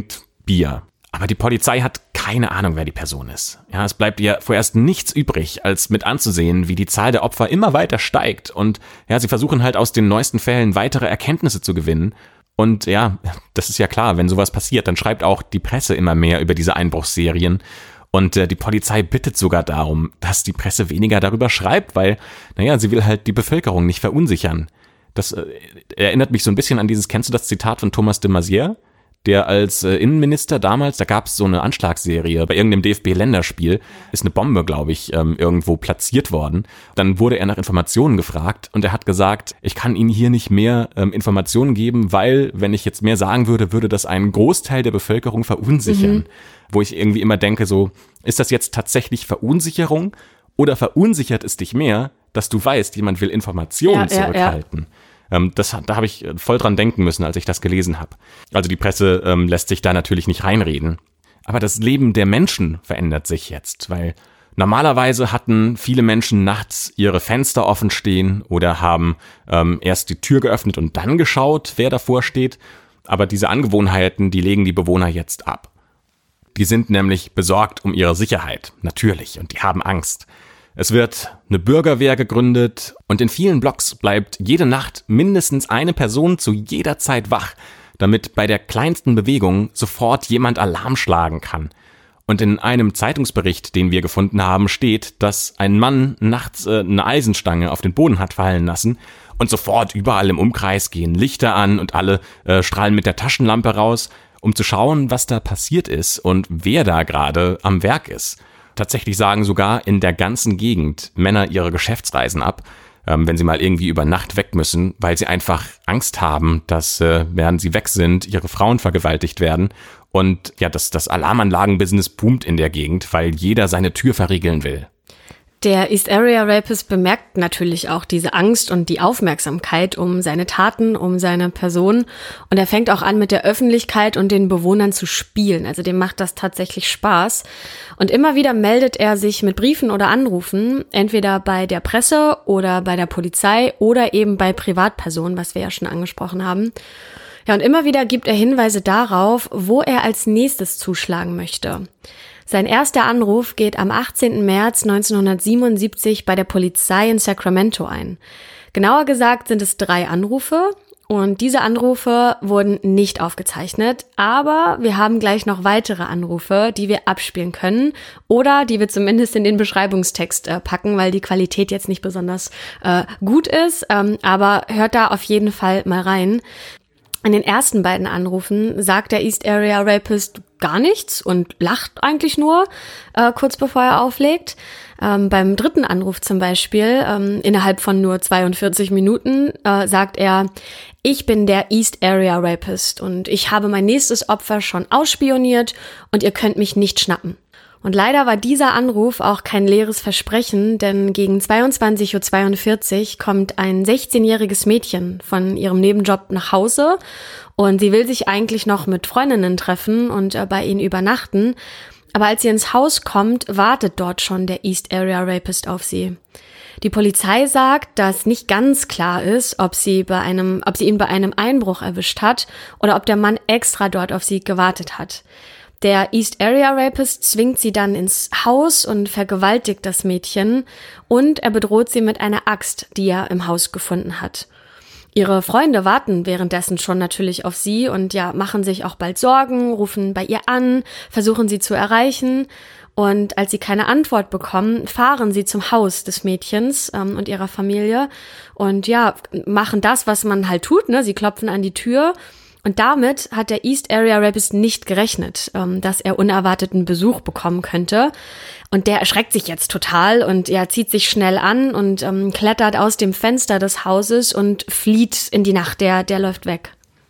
Bier. Aber die Polizei hat keine Ahnung, wer die Person ist. Ja, es bleibt ihr vorerst nichts übrig, als mit anzusehen, wie die Zahl der Opfer immer weiter steigt. Und ja, sie versuchen halt aus den neuesten Fällen weitere Erkenntnisse zu gewinnen. Und ja, das ist ja klar, wenn sowas passiert, dann schreibt auch die Presse immer mehr über diese Einbruchsserien. Und äh, die Polizei bittet sogar darum, dass die Presse weniger darüber schreibt, weil, naja, sie will halt die Bevölkerung nicht verunsichern. Das äh, erinnert mich so ein bisschen an dieses, kennst du das Zitat von Thomas de Maizière? Der als äh, Innenminister damals, da gab es so eine Anschlagsserie bei irgendeinem D F B-Länderspiel, ist eine Bombe, glaube ich, ähm, irgendwo platziert worden. Dann wurde er nach Informationen gefragt und er hat gesagt, ich kann Ihnen hier nicht mehr ähm, Informationen geben, weil, wenn ich jetzt mehr sagen würde, würde das einen Großteil der Bevölkerung verunsichern. Mhm. Wo ich irgendwie immer denke, so, ist das jetzt tatsächlich Verunsicherung oder verunsichert es dich mehr, dass du weißt, jemand will Informationen ja, zurückhalten? Ja, ja. Das, da habe ich voll dran denken müssen, als ich das gelesen habe. Also die Presse ähm, lässt sich da natürlich nicht reinreden. Aber das Leben der Menschen verändert sich jetzt, weil normalerweise hatten viele Menschen nachts ihre Fenster offen stehen oder haben ähm, erst die Tür geöffnet und dann geschaut, wer davor steht. Aber diese Angewohnheiten, die legen die Bewohner jetzt ab. Die sind nämlich besorgt um ihre Sicherheit, natürlich, und die haben Angst. Es wird eine Bürgerwehr gegründet und in vielen Blocks bleibt jede Nacht mindestens eine Person zu jeder Zeit wach, damit bei der kleinsten Bewegung sofort jemand Alarm schlagen kann. Und in einem Zeitungsbericht, den wir gefunden haben, steht, dass ein Mann nachts äh, eine Eisenstange auf den Boden hat fallen lassen und sofort überall im Umkreis gehen Lichter an und alle äh, strahlen mit der Taschenlampe raus, um zu schauen, was da passiert ist und wer da gerade am Werk ist. Tatsächlich sagen sogar in der ganzen Gegend Männer ihre Geschäftsreisen ab, ähm, wenn sie mal irgendwie über Nacht weg müssen, weil sie einfach Angst haben, dass, äh, während sie weg sind, ihre Frauen vergewaltigt werden. Und ja, das, das Alarmanlagen-Business boomt in der Gegend, weil jeder seine Tür verriegeln will. Der East Area Rapist bemerkt natürlich auch diese Angst und die Aufmerksamkeit um seine Taten, um seine Person. Und er fängt auch an, mit der Öffentlichkeit und den Bewohnern zu spielen. Also dem macht das tatsächlich Spaß. Und immer wieder meldet er sich mit Briefen oder Anrufen, entweder bei der Presse oder bei der Polizei oder eben bei Privatpersonen, was wir ja schon angesprochen haben. Ja, und immer wieder gibt er Hinweise darauf, wo er als nächstes zuschlagen möchte. Sein erster Anruf geht am achtzehnten März neunzehnhundertsiebenundsiebzig bei der Polizei in Sacramento ein. Genauer gesagt sind es drei Anrufe und diese Anrufe wurden nicht aufgezeichnet, aber wir haben gleich noch weitere Anrufe, die wir abspielen können oder die wir zumindest in den Beschreibungstext äh, packen, weil die Qualität jetzt nicht besonders äh, gut ist, ähm, aber hört da auf jeden Fall mal rein. In den ersten beiden Anrufen sagt der East Area Rapist gar nichts und lacht eigentlich nur, äh, kurz bevor er auflegt. Ähm, beim dritten Anruf zum Beispiel, ähm, innerhalb von nur zweiundvierzig Minuten, äh, sagt er, ich bin der East Area Rapist und ich habe mein nächstes Opfer schon ausspioniert und ihr könnt mich nicht schnappen. Und leider war dieser Anruf auch kein leeres Versprechen, denn gegen zweiundzwanzig Uhr zweiundvierzig kommt ein sechzehnjähriges Mädchen von ihrem Nebenjob nach Hause und sie will sich eigentlich noch mit Freundinnen treffen und äh, bei ihnen übernachten. Aber als sie ins Haus kommt, wartet dort schon der East Area Rapist auf sie. Die Polizei sagt, dass nicht ganz klar ist, ob sie bei einem, ob sie ihn bei einem Einbruch erwischt hat oder ob der Mann extra dort auf sie gewartet hat. Der East Area Rapist zwingt sie dann ins Haus und vergewaltigt das Mädchen und er bedroht sie mit einer Axt, die er im Haus gefunden hat. Ihre Freunde warten währenddessen schon natürlich auf sie und ja, machen sich auch bald Sorgen, rufen bei ihr an, versuchen sie zu erreichen. Und als sie keine Antwort bekommen, fahren sie zum Haus des Mädchens ähm, und ihrer Familie und ja, machen das, was man halt tut, ne? Sie klopfen an die Tür. Und damit hat der East Area Rapist nicht gerechnet, ähm, dass er unerwarteten Besuch bekommen könnte. Und der erschreckt sich jetzt total und er zieht sich schnell an und ähm, klettert aus dem Fenster des Hauses und flieht in die Nacht. Der, der läuft weg.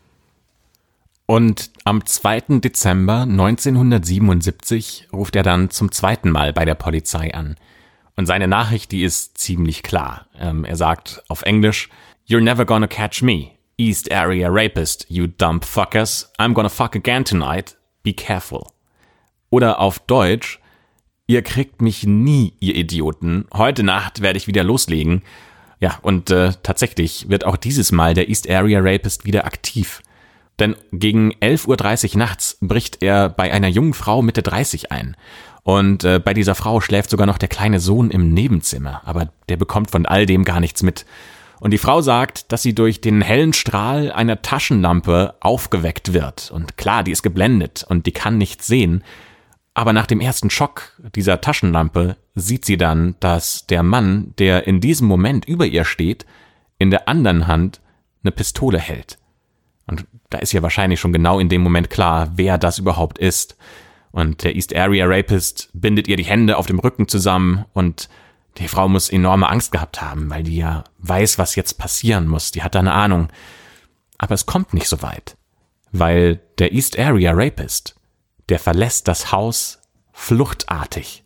Und am zweiten Dezember neunzehnhundertsiebenundsiebzig ruft er dann zum zweiten Mal bei der Polizei an. Und seine Nachricht, die ist ziemlich klar. Ähm, er sagt auf Englisch, "You're never gonna catch me. East Area Rapist, you dumb fuckers. I'm gonna fuck again tonight. Be careful." Oder auf Deutsch, ihr kriegt mich nie, ihr Idioten. Heute Nacht werde ich wieder loslegen. Ja, und äh, tatsächlich wird auch dieses Mal der East Area Rapist wieder aktiv. Denn gegen elf Uhr dreißig nachts bricht er bei einer jungen Frau Mitte dreißig ein. Und äh, bei dieser Frau schläft sogar noch der kleine Sohn im Nebenzimmer. Aber der bekommt von all dem gar nichts mit. Und die Frau sagt, dass sie durch den hellen Strahl einer Taschenlampe aufgeweckt wird. Und klar, die ist geblendet und die kann nichts sehen. Aber nach dem ersten Schock dieser Taschenlampe sieht sie dann, dass der Mann, der in diesem Moment über ihr steht, in der anderen Hand eine Pistole hält. Und da ist ja wahrscheinlich schon genau in dem Moment klar, wer das überhaupt ist. Und der East Area Rapist bindet ihr die Hände auf dem Rücken zusammen und die Frau muss enorme Angst gehabt haben, weil die ja weiß, was jetzt passieren muss. Die hat da eine Ahnung. Aber es kommt nicht so weit, weil der East Area Rapist, der verlässt das Haus fluchtartig,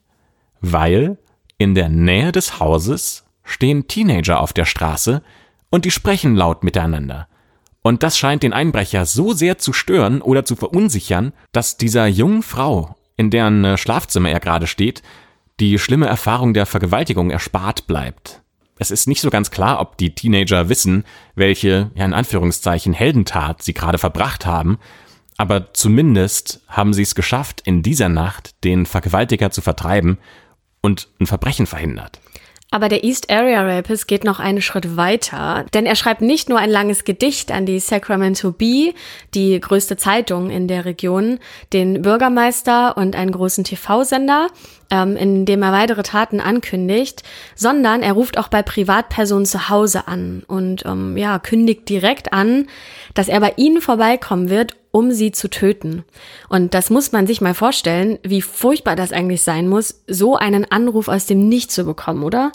weil in der Nähe des Hauses stehen Teenager auf der Straße und die sprechen laut miteinander. Und das scheint den Einbrecher so sehr zu stören oder zu verunsichern, dass dieser jungen Frau, in deren Schlafzimmer er gerade steht, die schlimme Erfahrung der Vergewaltigung erspart bleibt. Es ist nicht so ganz klar, ob die Teenager wissen, welche, ja in Anführungszeichen, Heldentat sie gerade verbracht haben, aber zumindest haben sie es geschafft, in dieser Nacht den Vergewaltiger zu vertreiben und ein Verbrechen verhindert. Aber der East Area Rapist geht noch einen Schritt weiter, denn er schreibt nicht nur ein langes Gedicht an die Sacramento Bee, die größte Zeitung in der Region, den Bürgermeister und einen großen T V-Sender, ähm, in dem er weitere Taten ankündigt, sondern er ruft auch bei Privatpersonen zu Hause an und ähm, ja kündigt direkt an, dass er bei ihnen vorbeikommen wird, um sie zu töten. Und das muss man sich mal vorstellen, wie furchtbar das eigentlich sein muss, so einen Anruf aus dem Nichts zu bekommen, oder?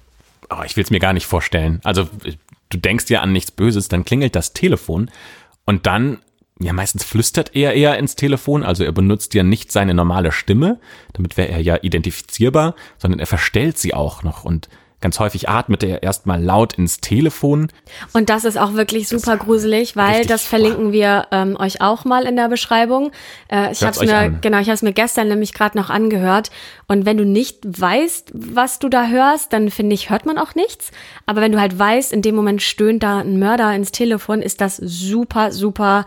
Oh, ich will es mir gar nicht vorstellen. Also du denkst ja an nichts Böses, dann klingelt das Telefon und dann, ja meistens flüstert er eher ins Telefon, also er benutzt ja nicht seine normale Stimme, damit wäre er ja identifizierbar, sondern er verstellt sie auch noch und ganz häufig atmet er erstmal laut ins Telefon. Und das ist auch wirklich super gruselig, weil richtig, das verlinken boah. wir ähm, euch auch mal in der Beschreibung. Äh, ich habe es mir an. genau, ich habe es mir gestern nämlich gerade noch angehört. Und wenn du nicht weißt, was du da hörst, dann finde ich, hört man auch nichts. Aber wenn du halt weißt, in dem Moment stöhnt da ein Mörder ins Telefon, ist das super, super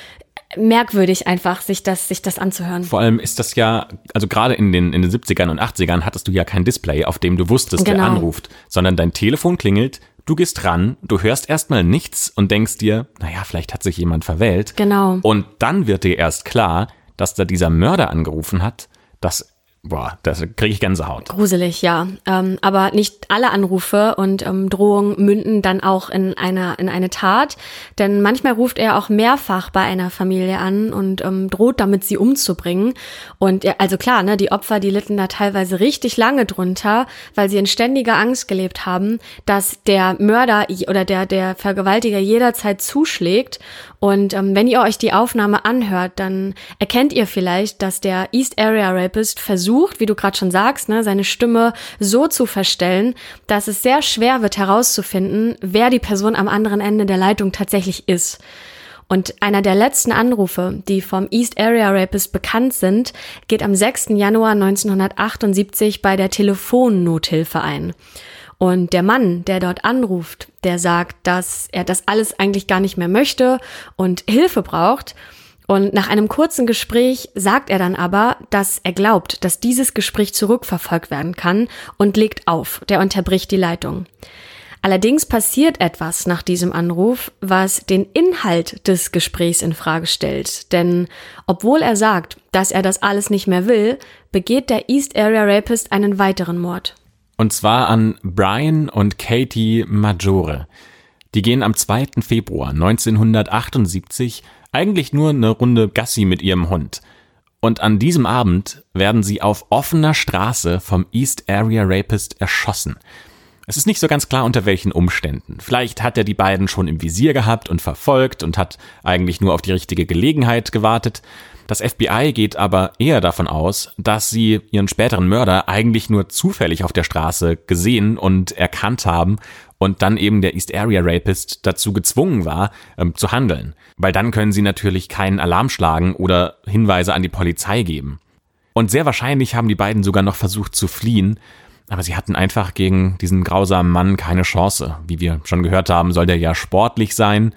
merkwürdig einfach, sich das, sich das anzuhören. Vor allem ist das ja, also gerade in den, in den siebzigern und achtzigern hattest du ja kein Display, auf dem du wusstest, genau. wer anruft, sondern dein Telefon klingelt, du gehst ran, du hörst erstmal nichts und denkst dir, naja, vielleicht hat sich jemand verwählt. Genau. Und dann wird dir erst klar, dass da dieser Mörder angerufen hat, dass Boah, das kriege ich Gänsehaut. Gruselig, ja. Ähm, aber nicht alle Anrufe und ähm, Drohungen münden dann auch in einer in eine Tat. Denn manchmal ruft er auch mehrfach bei einer Familie an und ähm, droht damit, sie umzubringen. Und ja, also klar, ne, die Opfer, die litten da teilweise richtig lange drunter, weil sie in ständiger Angst gelebt haben, dass der Mörder oder der der Vergewaltiger jederzeit zuschlägt. Und ähm, wenn ihr euch die Aufnahme anhört, dann erkennt ihr vielleicht, dass der East Area Rapist versucht, wie du gerade schon sagst, ne, seine Stimme so zu verstellen, dass es sehr schwer wird herauszufinden, wer die Person am anderen Ende der Leitung tatsächlich ist. Und einer der letzten Anrufe, die vom East Area Rapist bekannt sind, geht am sechsten Januar neunzehnhundertachtundsiebzig bei der Telefonnothilfe ein. Und der Mann, der dort anruft, der sagt, dass er das alles eigentlich gar nicht mehr möchte und Hilfe braucht. Und nach einem kurzen Gespräch sagt er dann aber, dass er glaubt, dass dieses Gespräch zurückverfolgt werden kann und legt auf. Der unterbricht die Leitung. Allerdings passiert etwas nach diesem Anruf, was den Inhalt des Gesprächs in Frage stellt. Denn obwohl er sagt, dass er das alles nicht mehr will, begeht der East Area Rapist einen weiteren Mord. Und zwar an Brian und Katie Maggiore. Die gehen am zweiten Februar neunzehnhundertachtundsiebzig eigentlich nur eine Runde Gassi mit ihrem Hund. Und an diesem Abend werden sie auf offener Straße vom East Area Rapist erschossen. Es ist nicht so ganz klar, unter welchen Umständen. Vielleicht hat er die beiden schon im Visier gehabt und verfolgt und hat eigentlich nur auf die richtige Gelegenheit gewartet. Das F B I geht aber eher davon aus, dass sie ihren späteren Mörder eigentlich nur zufällig auf der Straße gesehen und erkannt haben und dann eben der East Area Rapist dazu gezwungen war, ähm, zu handeln. Weil dann können sie natürlich keinen Alarm schlagen oder Hinweise an die Polizei geben. Und sehr wahrscheinlich haben die beiden sogar noch versucht zu fliehen, aber sie hatten einfach gegen diesen grausamen Mann keine Chance. Wie wir schon gehört haben, soll der ja sportlich sein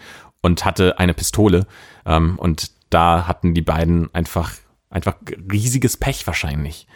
und hatte eine Pistole. Ähm, und da hatten die beiden einfach, einfach riesiges Pech wahrscheinlich.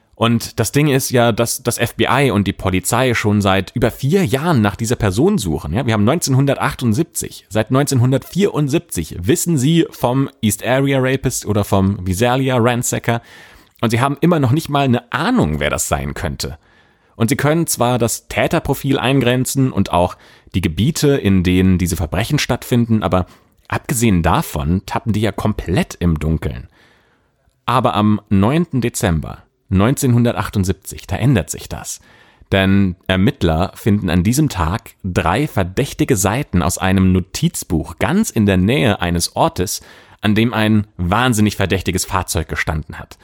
Und das Ding ist ja, dass das F B I und die Polizei schon seit über vier Jahren nach dieser Person suchen. Ja, wir haben neunzehnhundertachtundsiebzig. Seit neunzehnhundertvierundsiebzig wissen sie vom East Area Rapist oder vom Visalia Ransacker. Und sie haben immer noch nicht mal eine Ahnung, wer das sein könnte. Und sie können zwar das Täterprofil eingrenzen und auch die Gebiete, in denen diese Verbrechen stattfinden, aber abgesehen davon tappen die ja komplett im Dunkeln. Aber am neunten Dezember neunzehnhundertachtundsiebzig, da ändert sich das. Denn Ermittler finden an diesem Tag drei verdächtige Seiten aus einem Notizbuch ganz in der Nähe eines Ortes, an dem ein wahnsinnig verdächtiges Fahrzeug gestanden hat.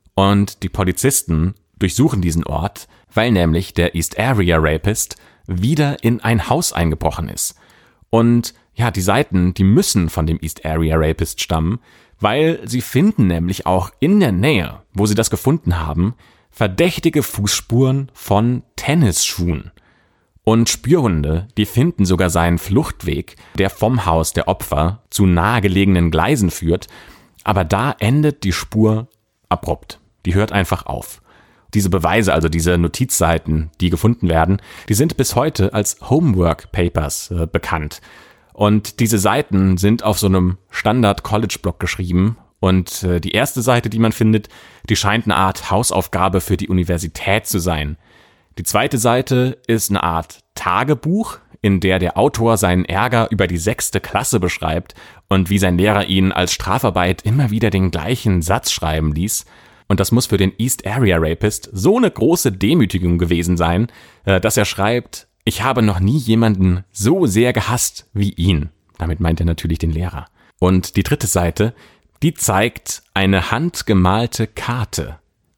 Und die Polizisten durchsuchen diesen Ort, weil nämlich der East Area Rapist wieder in ein Haus eingebrochen ist. Und ja, die Seiten, die müssen von dem East Area Rapist stammen, weil sie finden nämlich auch in der Nähe, wo sie das gefunden haben, verdächtige Fußspuren von Tennisschuhen. Und Spürhunde, die finden sogar seinen Fluchtweg, der vom Haus der Opfer zu nahegelegenen Gleisen führt, aber da endet die Spur abrupt. Die hört einfach auf. Diese Beweise, also diese Notizseiten, die gefunden werden, die sind bis heute als Homework Papers äh, bekannt. Und diese Seiten sind auf so einem Standard-College-Block geschrieben. Und äh, die erste Seite, die man findet, die scheint eine Art Hausaufgabe für die Universität zu sein. Die zweite Seite ist eine Art Tagebuch, in der der Autor seinen Ärger über die sechste Klasse beschreibt und wie sein Lehrer ihn als Strafarbeit immer wieder den gleichen Satz schreiben ließ. Und das muss für den East Area Rapist so eine große Demütigung gewesen sein, äh, dass er schreibt: Ich habe noch nie jemanden so sehr gehasst wie ihn. Damit meint er natürlich den Lehrer. Und die dritte Seite, die zeigt eine handgemalte Karte.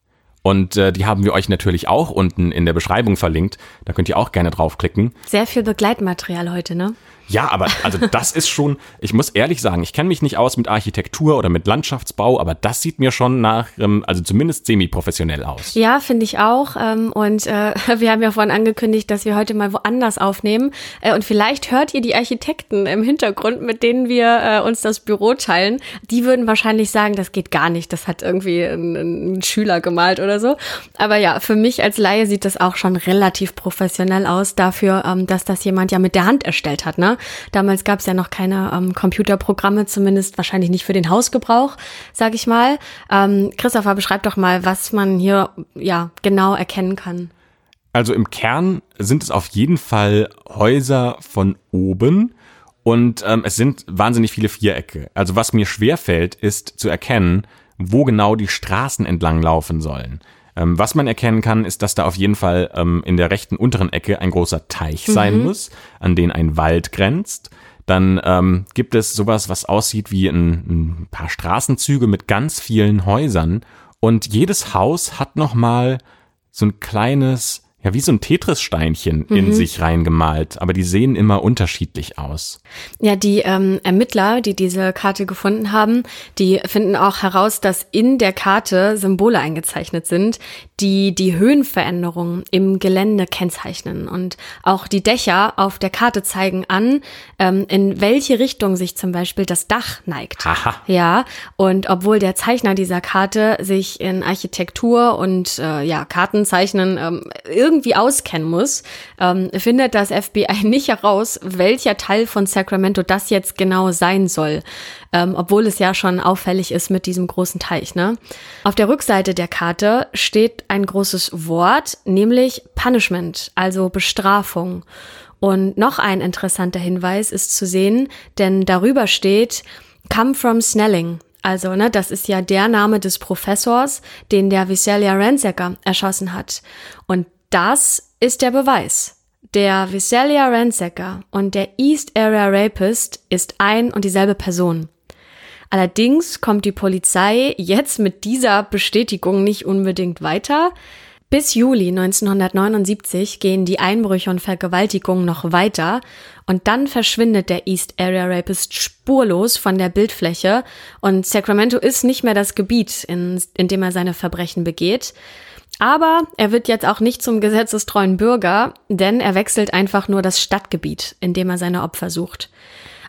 Und äh, die haben wir euch natürlich auch unten in der Beschreibung verlinkt. Da könnt ihr auch gerne draufklicken. Sehr viel Begleitmaterial heute, ne? Ja, aber also das ist schon, ich muss ehrlich sagen, ich kenne mich nicht aus mit Architektur oder mit Landschaftsbau, aber das sieht mir schon nach, ähm, also zumindest semi-professionell aus. Ja, finde ich auch. Ähm, und äh, wir haben ja vorhin angekündigt, dass wir heute mal woanders aufnehmen. Äh, und vielleicht hört ihr die Architekten im Hintergrund, mit denen wir äh, uns das Büro teilen. Die würden wahrscheinlich sagen, das geht gar nicht. Das hat irgendwie ein, ein Schüler gemalt oder so. Aber ja, für mich als Laie sieht das auch schon relativ professionell aus dafür, ähm, dass das jemand ja mit der Hand erstellt hat, ne? Damals gab es ja noch keine ähm, Computerprogramme, zumindest wahrscheinlich nicht für den Hausgebrauch, sag ich mal. Ähm, Christopher, beschreib doch mal, was man hier ja genau erkennen kann. Also im Kern sind es auf jeden Fall Häuser von oben und ähm, es sind wahnsinnig viele Vierecke. Also was mir schwerfällt, ist zu erkennen, wo genau die Straßen entlang laufen sollen. Ähm, was man erkennen kann, ist, dass da auf jeden Fall ähm, in der rechten unteren Ecke ein großer Teich mhm. sein muss, an den ein Wald grenzt. Dann ähm, gibt es sowas, was aussieht wie ein, ein paar Straßenzüge mit ganz vielen Häusern. Und jedes Haus hat nochmal so ein kleines, ja wie so ein Tetris-Steinchen mhm. in sich reingemalt. Aber die sehen immer unterschiedlich aus. Ja, die ähm, Ermittler, die diese Karte gefunden haben, die finden auch heraus, dass in der Karte Symbole eingezeichnet sind, die die Höhenveränderungen im Gelände kennzeichnen. Und auch die Dächer auf der Karte zeigen an, ähm, in welche Richtung sich zum Beispiel das Dach neigt. Aha. Ja, und obwohl der Zeichner dieser Karte sich in Architektur und äh, ja Kartenzeichnen ähm, irgendwie auskennen muss, ähm, findet das F B I nicht heraus, welcher Teil von Sacramento das jetzt genau sein soll. Ähm, obwohl es ja schon auffällig ist mit diesem großen Teich, ne? Auf der Rückseite der Karte steht ein großes Wort, nämlich Punishment, also Bestrafung. Und noch ein interessanter Hinweis ist zu sehen, denn darüber steht Come from Snelling. Also, ne, das ist ja der Name des Professors, den der Visalia Ransacker erschossen hat. Und das ist der Beweis. Der Visalia Ransacker und der East Area Rapist ist ein und dieselbe Person. Allerdings kommt die Polizei jetzt mit dieser Bestätigung nicht unbedingt weiter. Bis Juli neunzehnhundertneunundsiebzig gehen die Einbrüche und Vergewaltigungen noch weiter und dann verschwindet der East Area Rapist spurlos von der Bildfläche und Sacramento ist nicht mehr das Gebiet, in, in dem er seine Verbrechen begeht. Aber er wird jetzt auch nicht zum gesetzestreuen Bürger, denn er wechselt einfach nur das Stadtgebiet, in dem er seine Opfer sucht.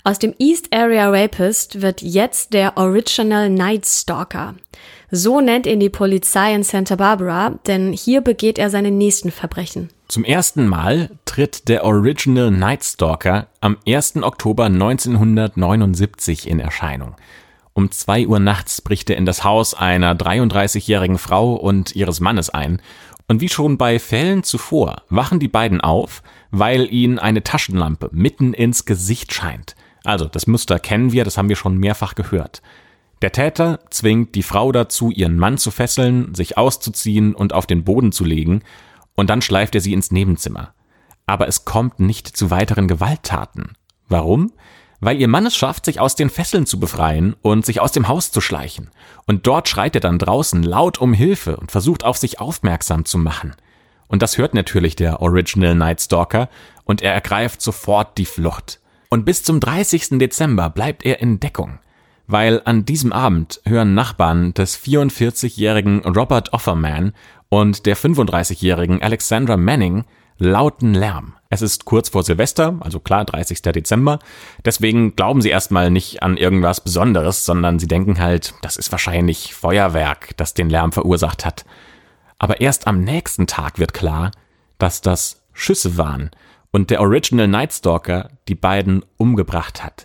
Aus dem East Area Rapist wird jetzt der Original Night Stalker. So nennt ihn die Polizei in Santa Barbara, denn hier begeht er seine nächsten Verbrechen. Zum ersten Mal tritt der Original Night Stalker am ersten Oktober neunzehnhundertneunundsiebzig in Erscheinung. Um zwei Uhr nachts bricht er in das Haus einer dreiunddreißigjährigen Frau und ihres Mannes ein. Und wie schon bei Fällen zuvor wachen die beiden auf, weil ihnen eine Taschenlampe mitten ins Gesicht scheint. Also das Muster kennen wir, das haben wir schon mehrfach gehört. Der Täter zwingt die Frau dazu, ihren Mann zu fesseln, sich auszuziehen und auf den Boden zu legen, und dann schleift er sie ins Nebenzimmer. Aber es kommt nicht zu weiteren Gewalttaten. Warum? Weil ihr Mann es schafft, sich aus den Fesseln zu befreien und sich aus dem Haus zu schleichen. Und dort schreit er dann draußen laut um Hilfe und versucht auf sich aufmerksam zu machen. Und das hört natürlich der Original Night Stalker und er ergreift sofort die Flucht. Und bis zum dreißigsten Dezember bleibt er in Deckung. Weil an diesem Abend hören Nachbarn des vierundvierzigjährigen Robert Offerman und der fünfunddreißigjährigen Alexandra Manning lauten Lärm. Es ist kurz vor Silvester, also klar dreißigsten Dezember, deswegen glauben sie erstmal nicht an irgendwas Besonderes, sondern sie denken halt, das ist wahrscheinlich Feuerwerk, das den Lärm verursacht hat. Aber erst am nächsten Tag wird klar, dass das Schüsse waren und der Original Night Stalker die beiden umgebracht hat.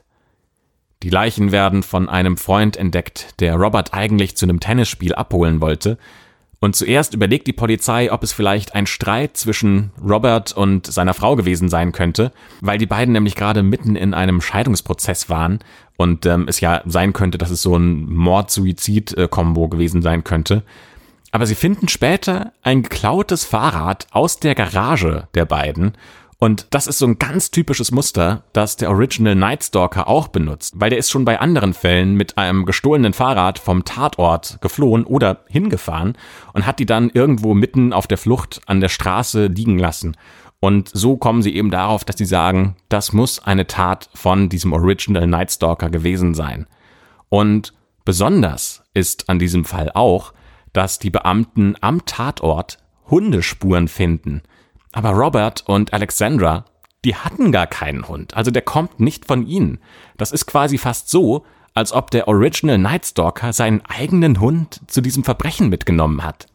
Die Leichen werden von einem Freund entdeckt, der Robert eigentlich zu einem Tennisspiel abholen wollte. Und zuerst überlegt die Polizei, ob es vielleicht ein Streit zwischen Robert und seiner Frau gewesen sein könnte, weil die beiden nämlich gerade mitten in einem Scheidungsprozess waren und ähm, es ja sein könnte, dass es so ein Mord-Suizid-Kombo gewesen sein könnte. Aber sie finden später ein geklautes Fahrrad aus der Garage der beiden. Und das ist so ein ganz typisches Muster, das der Original Night Stalker auch benutzt, weil der ist schon bei anderen Fällen mit einem gestohlenen Fahrrad vom Tatort geflohen oder hingefahren und hat die dann irgendwo mitten auf der Flucht an der Straße liegen lassen. Und so kommen sie eben darauf, dass sie sagen, das muss eine Tat von diesem Original Night Stalker gewesen sein. Und besonders ist an diesem Fall auch, dass die Beamten am Tatort Hundespuren finden. Aber Robert und Alexandra, die hatten gar keinen Hund, also der kommt nicht von ihnen. Das ist quasi fast so, als ob der Original Night Stalker seinen eigenen Hund zu diesem Verbrechen mitgenommen hat.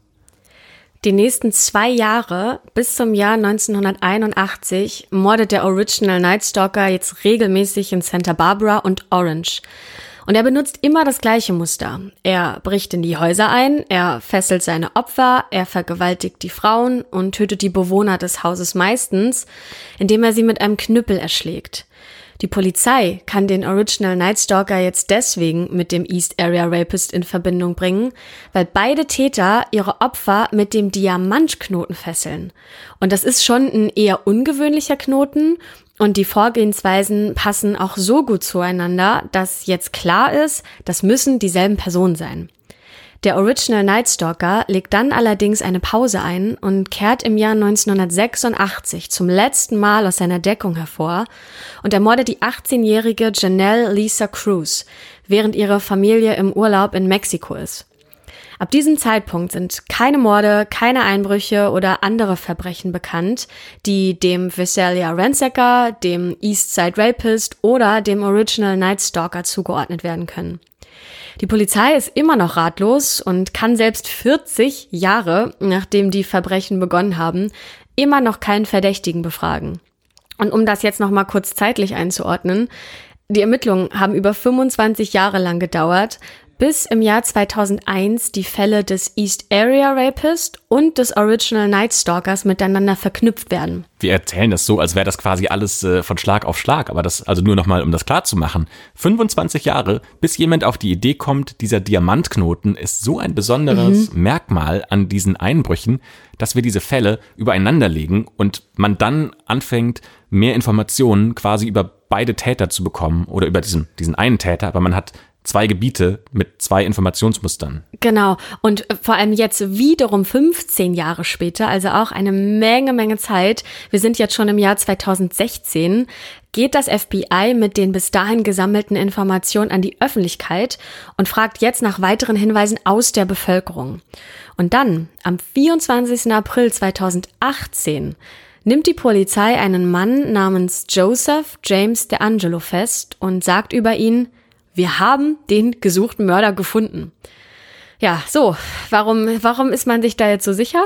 Die nächsten zwei Jahre, bis zum Jahr neunzehnhunderteinundachtzig, mordet der Original Night Stalker jetzt regelmäßig in Santa Barbara und Orange. Und er benutzt immer das gleiche Muster. Er bricht in die Häuser ein, er fesselt seine Opfer, er vergewaltigt die Frauen und tötet die Bewohner des Hauses meistens, indem er sie mit einem Knüppel erschlägt. Die Polizei kann den Original Night Stalker jetzt deswegen mit dem East Area Rapist in Verbindung bringen, weil beide Täter ihre Opfer mit dem Diamantknoten fesseln. Und das ist schon ein eher ungewöhnlicher Knoten. Und die Vorgehensweisen passen auch so gut zueinander, dass jetzt klar ist, das müssen dieselben Personen sein. Der Original Night Stalker legt dann allerdings eine Pause ein und kehrt im Jahr neunzehnhundertsechsundachtzig zum letzten Mal aus seiner Deckung hervor und ermordet die achtzehnjährige Janelle Lisa Cruz, während ihre Familie im Urlaub in Mexiko ist. Ab diesem Zeitpunkt sind keine Morde, keine Einbrüche oder andere Verbrechen bekannt, die dem Visalia Ransacker, dem Eastside Rapist oder dem Original Night Stalker zugeordnet werden können. Die Polizei ist immer noch ratlos und kann selbst vierzig Jahre, nachdem die Verbrechen begonnen haben, immer noch keinen Verdächtigen befragen. Und um das jetzt noch mal kurz zeitlich einzuordnen, die Ermittlungen haben über fünfundzwanzig Jahre lang gedauert, bis im Jahr zweitausendeins die Fälle des East Area Rapist und des Original Night Stalkers miteinander verknüpft werden. Wir erzählen das so, als wäre das quasi alles äh, von Schlag auf Schlag, aber das, also nur nochmal, um das klar zu machen, fünfundzwanzig Jahre, bis jemand auf die Idee kommt, dieser Diamantknoten ist so ein besonderes mhm. Merkmal an diesen Einbrüchen, dass wir diese Fälle übereinander legen und man dann anfängt, mehr Informationen quasi über beide Täter zu bekommen oder über diesen, diesen einen Täter, aber man hat zwei Gebiete mit zwei Informationsmustern. Genau. Und vor allem jetzt wiederum fünfzehn Jahre später, also auch eine Menge, Menge Zeit. Wir sind jetzt schon im Jahr zweitausendsechzehn. Geht das F B I mit den bis dahin gesammelten Informationen an die Öffentlichkeit und fragt jetzt nach weiteren Hinweisen aus der Bevölkerung. Und dann, am vierundzwanzigsten April zweitausendachtzehn, nimmt die Polizei einen Mann namens Joseph James DeAngelo fest und sagt über ihn: Wir haben den gesuchten Mörder gefunden. Ja, so, warum, warum ist man sich da jetzt so sicher?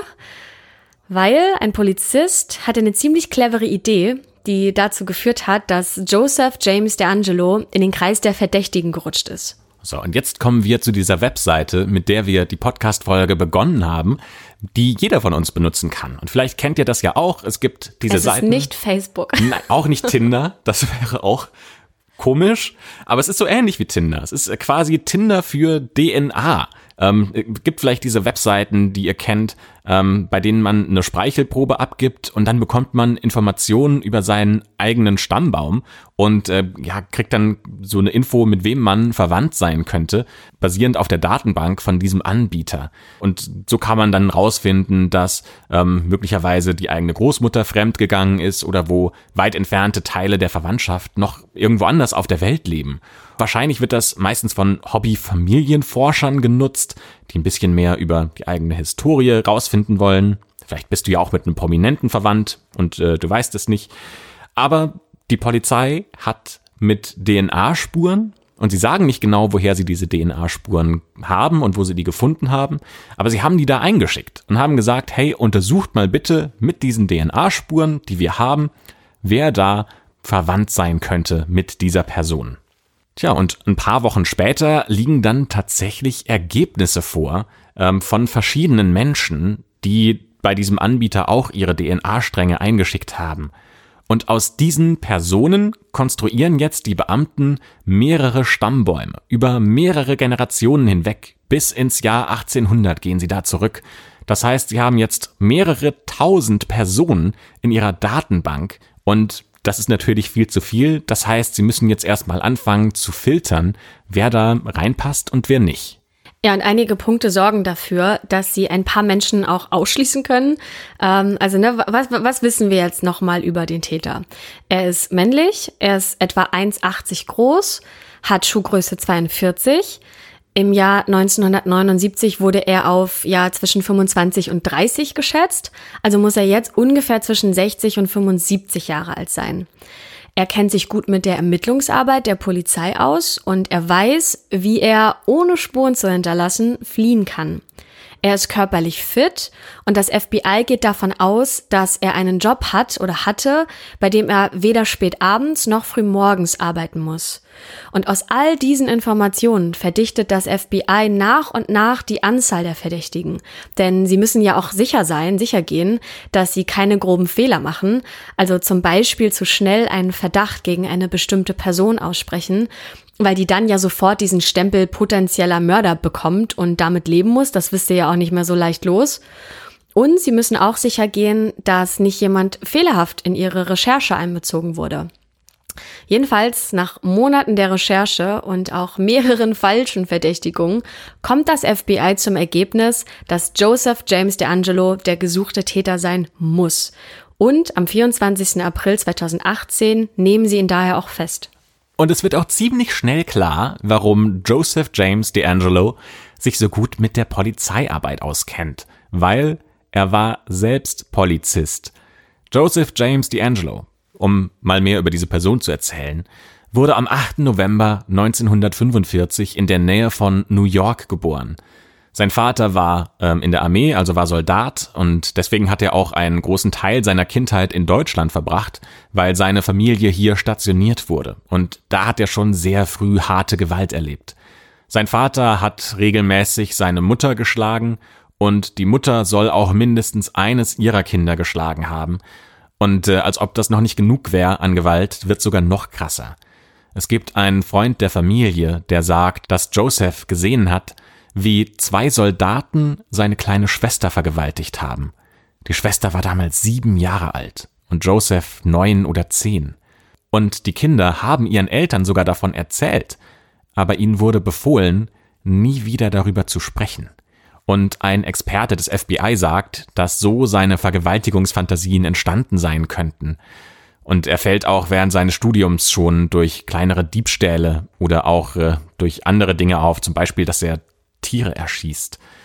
Weil ein Polizist hatte eine ziemlich clevere Idee, die dazu geführt hat, dass Joseph James DeAngelo in den Kreis der Verdächtigen gerutscht ist. So, und jetzt kommen wir zu dieser Webseite, mit der wir die Podcast-Folge begonnen haben, die jeder von uns benutzen kann. Und vielleicht kennt ihr das ja auch. Es gibt diese Seiten. Es ist nicht Facebook. Nein, auch nicht Tinder. Das wäre auch komisch. Aber es ist so ähnlich wie Tinder. Es ist quasi Tinder für D N A. Ähm, gibt vielleicht diese Webseiten, die ihr kennt, ähm, bei denen man eine Speichelprobe abgibt und dann bekommt man Informationen über seinen eigenen Stammbaum und äh, ja, kriegt dann so eine Info, mit wem man verwandt sein könnte, basierend auf der Datenbank von diesem Anbieter. Und so kann man dann rausfinden, dass ähm, möglicherweise die eigene Großmutter fremdgegangen ist oder wo weit entfernte Teile der Verwandtschaft noch irgendwo anders auf der Welt leben. Wahrscheinlich wird das meistens von Hobby-Familienforschern genutzt, die ein bisschen mehr über die eigene Historie rausfinden wollen. Vielleicht bist du ja auch mit einem Prominenten verwandt und äh, du weißt es nicht. Aber die Polizei hat mit D N A-Spuren, und sie sagen nicht genau, woher sie diese D N A-Spuren haben und wo sie die gefunden haben, aber sie haben die da eingeschickt und haben gesagt, hey, untersucht mal bitte mit diesen D N A-Spuren, die wir haben, wer da verwandt sein könnte mit dieser Person. Tja, und ein paar Wochen später liegen dann tatsächlich Ergebnisse vor ähm, von verschiedenen Menschen, die bei diesem Anbieter auch ihre D N A-Stränge eingeschickt haben. Und aus diesen Personen konstruieren jetzt die Beamten mehrere Stammbäume. Über mehrere Generationen hinweg, bis ins Jahr achtzehnhundert gehen sie da zurück. Das heißt, sie haben jetzt mehrere tausend Personen in ihrer Datenbank und das ist natürlich viel zu viel. Das heißt, sie müssen jetzt erstmal anfangen zu filtern, wer da reinpasst und wer nicht. Ja, und einige Punkte sorgen dafür, dass sie ein paar Menschen auch ausschließen können. Ähm, also, ne, was, was wissen wir jetzt nochmal über den Täter? Er ist männlich, er ist etwa eins Komma achtzig groß, hat Schuhgröße zweiundvierzig. Im Jahr neunzehnhundertneunundsiebzig wurde er auf ja zwischen fünfundzwanzig und dreißig geschätzt, also muss er jetzt ungefähr zwischen sechzig und fünfundsiebzig Jahre alt sein. Er kennt sich gut mit der Ermittlungsarbeit der Polizei aus und er weiß, wie er ohne Spuren zu hinterlassen fliehen kann. Er ist körperlich fit und das F B I geht davon aus, dass er einen Job hat oder hatte, bei dem er weder spät abends noch früh morgens arbeiten muss. Und aus all diesen Informationen verdichtet das F B I nach und nach die Anzahl der Verdächtigen. Denn sie müssen ja auch sicher sein, sicher gehen, dass sie keine groben Fehler machen, also zum Beispiel zu schnell einen Verdacht gegen eine bestimmte Person aussprechen, weil die dann ja sofort diesen Stempel potenzieller Mörder bekommt und damit leben muss. Das wisst ihr ja auch nicht mehr so leicht los. Und sie müssen auch sicher gehen, dass nicht jemand fehlerhaft in ihre Recherche einbezogen wurde. Jedenfalls nach Monaten der Recherche und auch mehreren falschen Verdächtigungen kommt das F B I zum Ergebnis, dass Joseph James DeAngelo der gesuchte Täter sein muss. Und am vierundzwanzigsten April zweitausendachtzehn nehmen sie ihn daher auch fest. Und es wird auch ziemlich schnell klar, warum Joseph James DeAngelo sich so gut mit der Polizeiarbeit auskennt, weil er war selbst Polizist. Joseph James DeAngelo, um mal mehr über diese Person zu erzählen, wurde am achten November neunzehnhundertfünfundvierzig in der Nähe von New York geboren. Sein Vater war ähm, in der Armee, also war Soldat, und deswegen hat er auch einen großen Teil seiner Kindheit in Deutschland verbracht, weil seine Familie hier stationiert wurde. Und da hat er schon sehr früh harte Gewalt erlebt. Sein Vater hat regelmäßig seine Mutter geschlagen und die Mutter soll auch mindestens eines ihrer Kinder geschlagen haben. Und äh, als ob das noch nicht genug wäre an Gewalt, wird sogar noch krasser. Es gibt einen Freund der Familie, der sagt, dass Joseph gesehen hat, wie zwei Soldaten seine kleine Schwester vergewaltigt haben. Die Schwester war damals sieben Jahre alt und Joseph neun oder zehn. Und die Kinder haben ihren Eltern sogar davon erzählt, aber ihnen wurde befohlen, nie wieder darüber zu sprechen. Und ein Experte des F B I sagt, dass so seine Vergewaltigungsfantasien entstanden sein könnten. Und er fällt auch während seines Studiums schon durch kleinere Diebstähle oder auch äh, durch andere Dinge auf, zum Beispiel, dass er Tiere erschießt.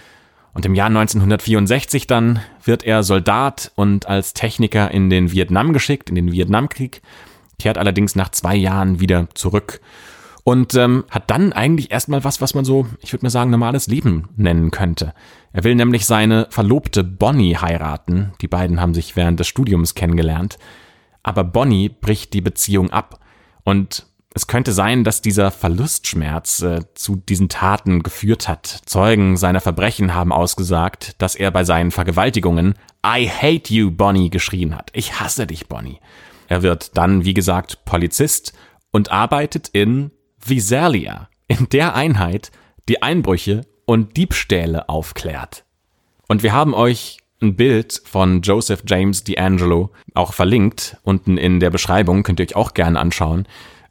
Und im Jahr neunzehnhundertvierundsechzig dann wird er Soldat und als Techniker in den Vietnam geschickt, in den Vietnamkrieg, kehrt allerdings nach zwei Jahren wieder zurück und ähm, hat dann eigentlich erstmal was, was man so, ich würde mal sagen, normales Leben nennen könnte. Er will nämlich seine Verlobte Bonnie heiraten. Die beiden haben sich während des Studiums kennengelernt. Aber Bonnie bricht die Beziehung ab. Und es könnte sein, dass dieser Verlustschmerz äh, zu diesen Taten geführt hat. Zeugen seiner Verbrechen haben ausgesagt, dass er bei seinen Vergewaltigungen "I hate you, Bonnie" geschrien hat. Ich hasse dich, Bonnie. Er wird dann, wie gesagt, Polizist und arbeitet in Visalia, in der Einheit, die Einbrüche und Diebstähle aufklärt. Und wir haben euch ein Bild von Joseph James DeAngelo auch verlinkt. Unten in der Beschreibung könnt ihr euch auch gerne anschauen.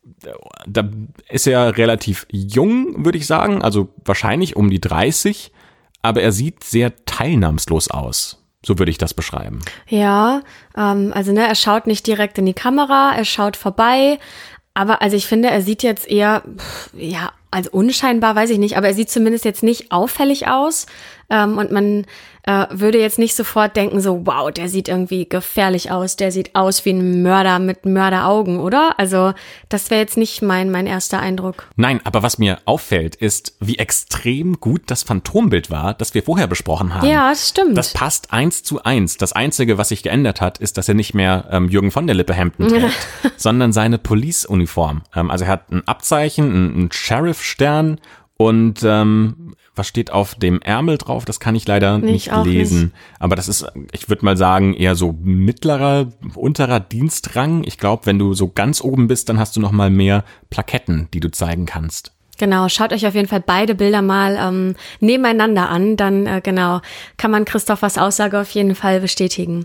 Da ist er relativ jung, würde ich sagen, also wahrscheinlich um die dreißig, aber er sieht sehr teilnahmslos aus. So würde ich das beschreiben. Ja, ähm, also ne, er schaut nicht direkt in die Kamera, er schaut vorbei, aber also ich finde, er sieht jetzt eher, ja, also unscheinbar, weiß ich nicht, aber er sieht zumindest jetzt nicht auffällig aus ähm, und man äh, würde jetzt nicht sofort denken so, wow, der sieht irgendwie gefährlich aus, der sieht aus wie ein Mörder mit Mörderaugen, oder? Also das wäre jetzt nicht mein mein erster Eindruck. Nein, aber was mir auffällt, ist, wie extrem gut das Phantombild war, das wir vorher besprochen haben. Ja, das stimmt. Das passt eins zu eins. Das Einzige, was sich geändert hat, ist, dass er nicht mehr ähm, Jürgen von der Lippe Hemden trägt, sondern seine Police-Uniform. Ähm, also er hat ein Abzeichen, einen Sheriff-Stern und ähm, was steht auf dem Ärmel drauf? Das kann ich leider nicht, nicht lesen. Nicht. Aber das ist, ich würde mal sagen, eher so mittlerer, unterer Dienstrang. Ich glaube, wenn du so ganz oben bist, dann hast du noch mal mehr Plaketten, die du zeigen kannst. Genau, schaut euch auf jeden Fall beide Bilder mal ähm, nebeneinander an. Dann äh, genau kann man Christophers Aussage auf jeden Fall bestätigen.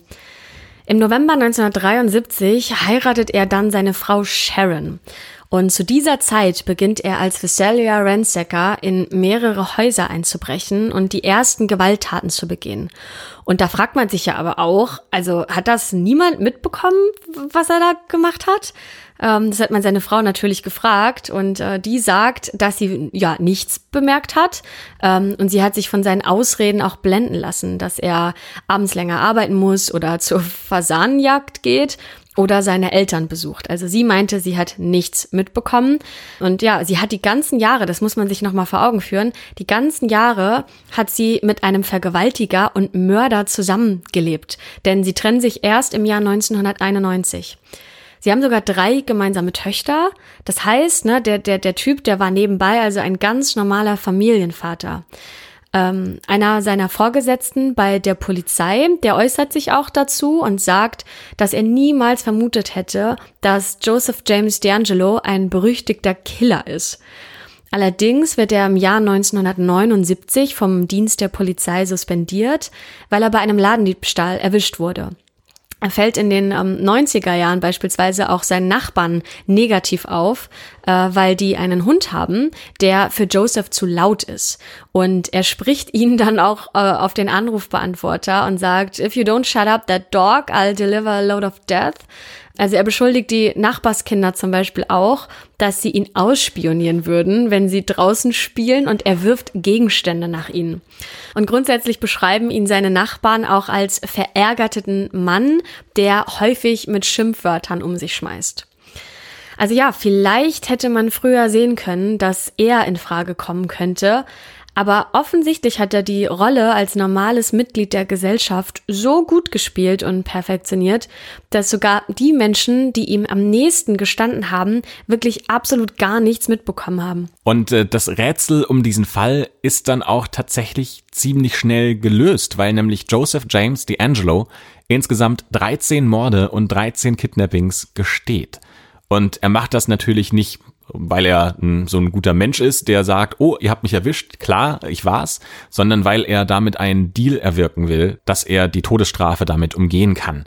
Im November neunzehnhundertdreiundsiebzig heiratet er dann seine Frau Sharon. Und zu dieser Zeit beginnt er als Visalia Ransacker in mehrere Häuser einzubrechen und die ersten Gewalttaten zu begehen. Und da fragt man sich ja aber auch, also hat das niemand mitbekommen, was er da gemacht hat? Ähm, das hat man seine Frau natürlich gefragt und äh, die sagt, dass sie ja nichts bemerkt hat. Ähm, und sie hat sich von seinen Ausreden auch blenden lassen, dass er abends länger arbeiten muss oder zur Fasanenjagd geht oder seine Eltern besucht. Also sie meinte, sie hat nichts mitbekommen. Und ja, sie hat die ganzen Jahre, das muss man sich nochmal vor Augen führen, die ganzen Jahre hat sie mit einem Vergewaltiger und Mörder zusammengelebt. Denn sie trennen sich erst im Jahr neunzehnhunderteinundneunzig. Sie haben sogar drei gemeinsame Töchter. Das heißt, ne, der, der, der Typ, der war nebenbei also ein ganz normaler Familienvater. Ähm, einer seiner Vorgesetzten bei der Polizei, der äußert sich auch dazu und sagt, dass er niemals vermutet hätte, dass Joseph James DeAngelo ein berüchtigter Killer ist. Allerdings wird er im Jahr neunzehnhundertneunundsiebzig vom Dienst der Polizei suspendiert, weil er bei einem Ladendiebstahl erwischt wurde. Er fällt in den ähm, neunziger Jahren beispielsweise auch seinen Nachbarn negativ auf, äh, weil die einen Hund haben, der für Joseph zu laut ist. Und er spricht ihn dann auch äh, auf den Anrufbeantworter und sagt, "If you don't shut up that dog, I'll deliver a load of death." Also er beschuldigt die Nachbarskinder zum Beispiel auch, dass sie ihn ausspionieren würden, wenn sie draußen spielen, und er wirft Gegenstände nach ihnen. Und grundsätzlich beschreiben ihn seine Nachbarn auch als verärgerten Mann, der häufig mit Schimpfwörtern um sich schmeißt. Also ja, vielleicht hätte man früher sehen können, dass er in Frage kommen könnte, aber offensichtlich hat er die Rolle als normales Mitglied der Gesellschaft so gut gespielt und perfektioniert, dass sogar die Menschen, die ihm am nächsten gestanden haben, wirklich absolut gar nichts mitbekommen haben. Und äh, das Rätsel um diesen Fall ist dann auch tatsächlich ziemlich schnell gelöst, weil nämlich Joseph James DeAngelo insgesamt dreizehn Morde und dreizehn Kidnappings gesteht. Und er macht das natürlich nicht, weil er so ein guter Mensch ist, der sagt, oh, ihr habt mich erwischt, klar, ich war's, sondern weil er damit einen Deal erwirken will, dass er die Todesstrafe damit umgehen kann.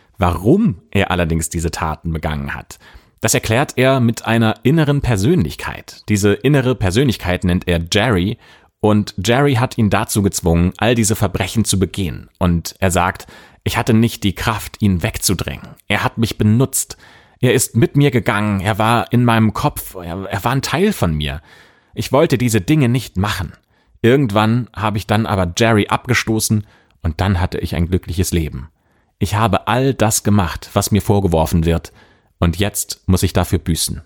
Warum er allerdings diese Taten begangen hat, das erklärt er mit einer inneren Persönlichkeit. Diese innere Persönlichkeit nennt er Jerry, und Jerry hat ihn dazu gezwungen, all diese Verbrechen zu begehen. Und er sagt, ich hatte nicht die Kraft, ihn wegzudrängen. Er hat mich benutzt. Er ist mit mir gegangen, er war in meinem Kopf, er, er war ein Teil von mir. Ich wollte diese Dinge nicht machen. Irgendwann habe ich dann aber Jerry abgestoßen und dann hatte ich ein glückliches Leben. Ich habe all das gemacht, was mir vorgeworfen wird, und jetzt muss ich dafür büßen.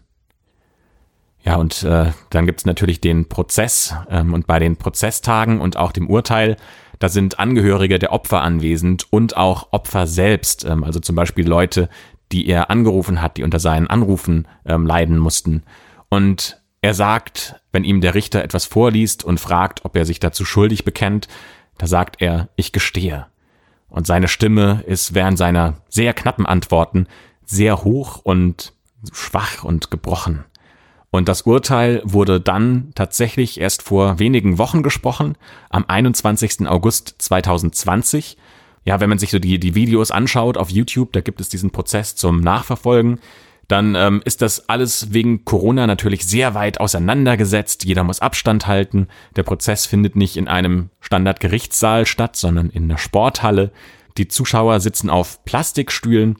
Ja, und äh, dann gibt's natürlich den Prozess, ähm, und bei den Prozesstagen und auch dem Urteil, da sind Angehörige der Opfer anwesend und auch Opfer selbst, ähm, also zum Beispiel Leute, die er angerufen hat, die unter seinen Anrufen ähm, leiden mussten. Und er sagt, wenn ihm der Richter etwas vorliest und fragt, ob er sich dazu schuldig bekennt, da sagt er, ich gestehe. Und seine Stimme ist während seiner sehr knappen Antworten sehr hoch und schwach und gebrochen. Und das Urteil wurde dann tatsächlich erst vor wenigen Wochen gesprochen, am einundzwanzigsten August zweitausendzwanzig. Ja, wenn man sich so die, die Videos anschaut auf YouTube, da gibt es diesen Prozess zum Nachverfolgen, dann ähm, ist das alles wegen Corona natürlich sehr weit auseinandergesetzt. Jeder muss Abstand halten. Der Prozess findet nicht in einem Standardgerichtssaal statt, sondern in einer Sporthalle. Die Zuschauer sitzen auf Plastikstühlen.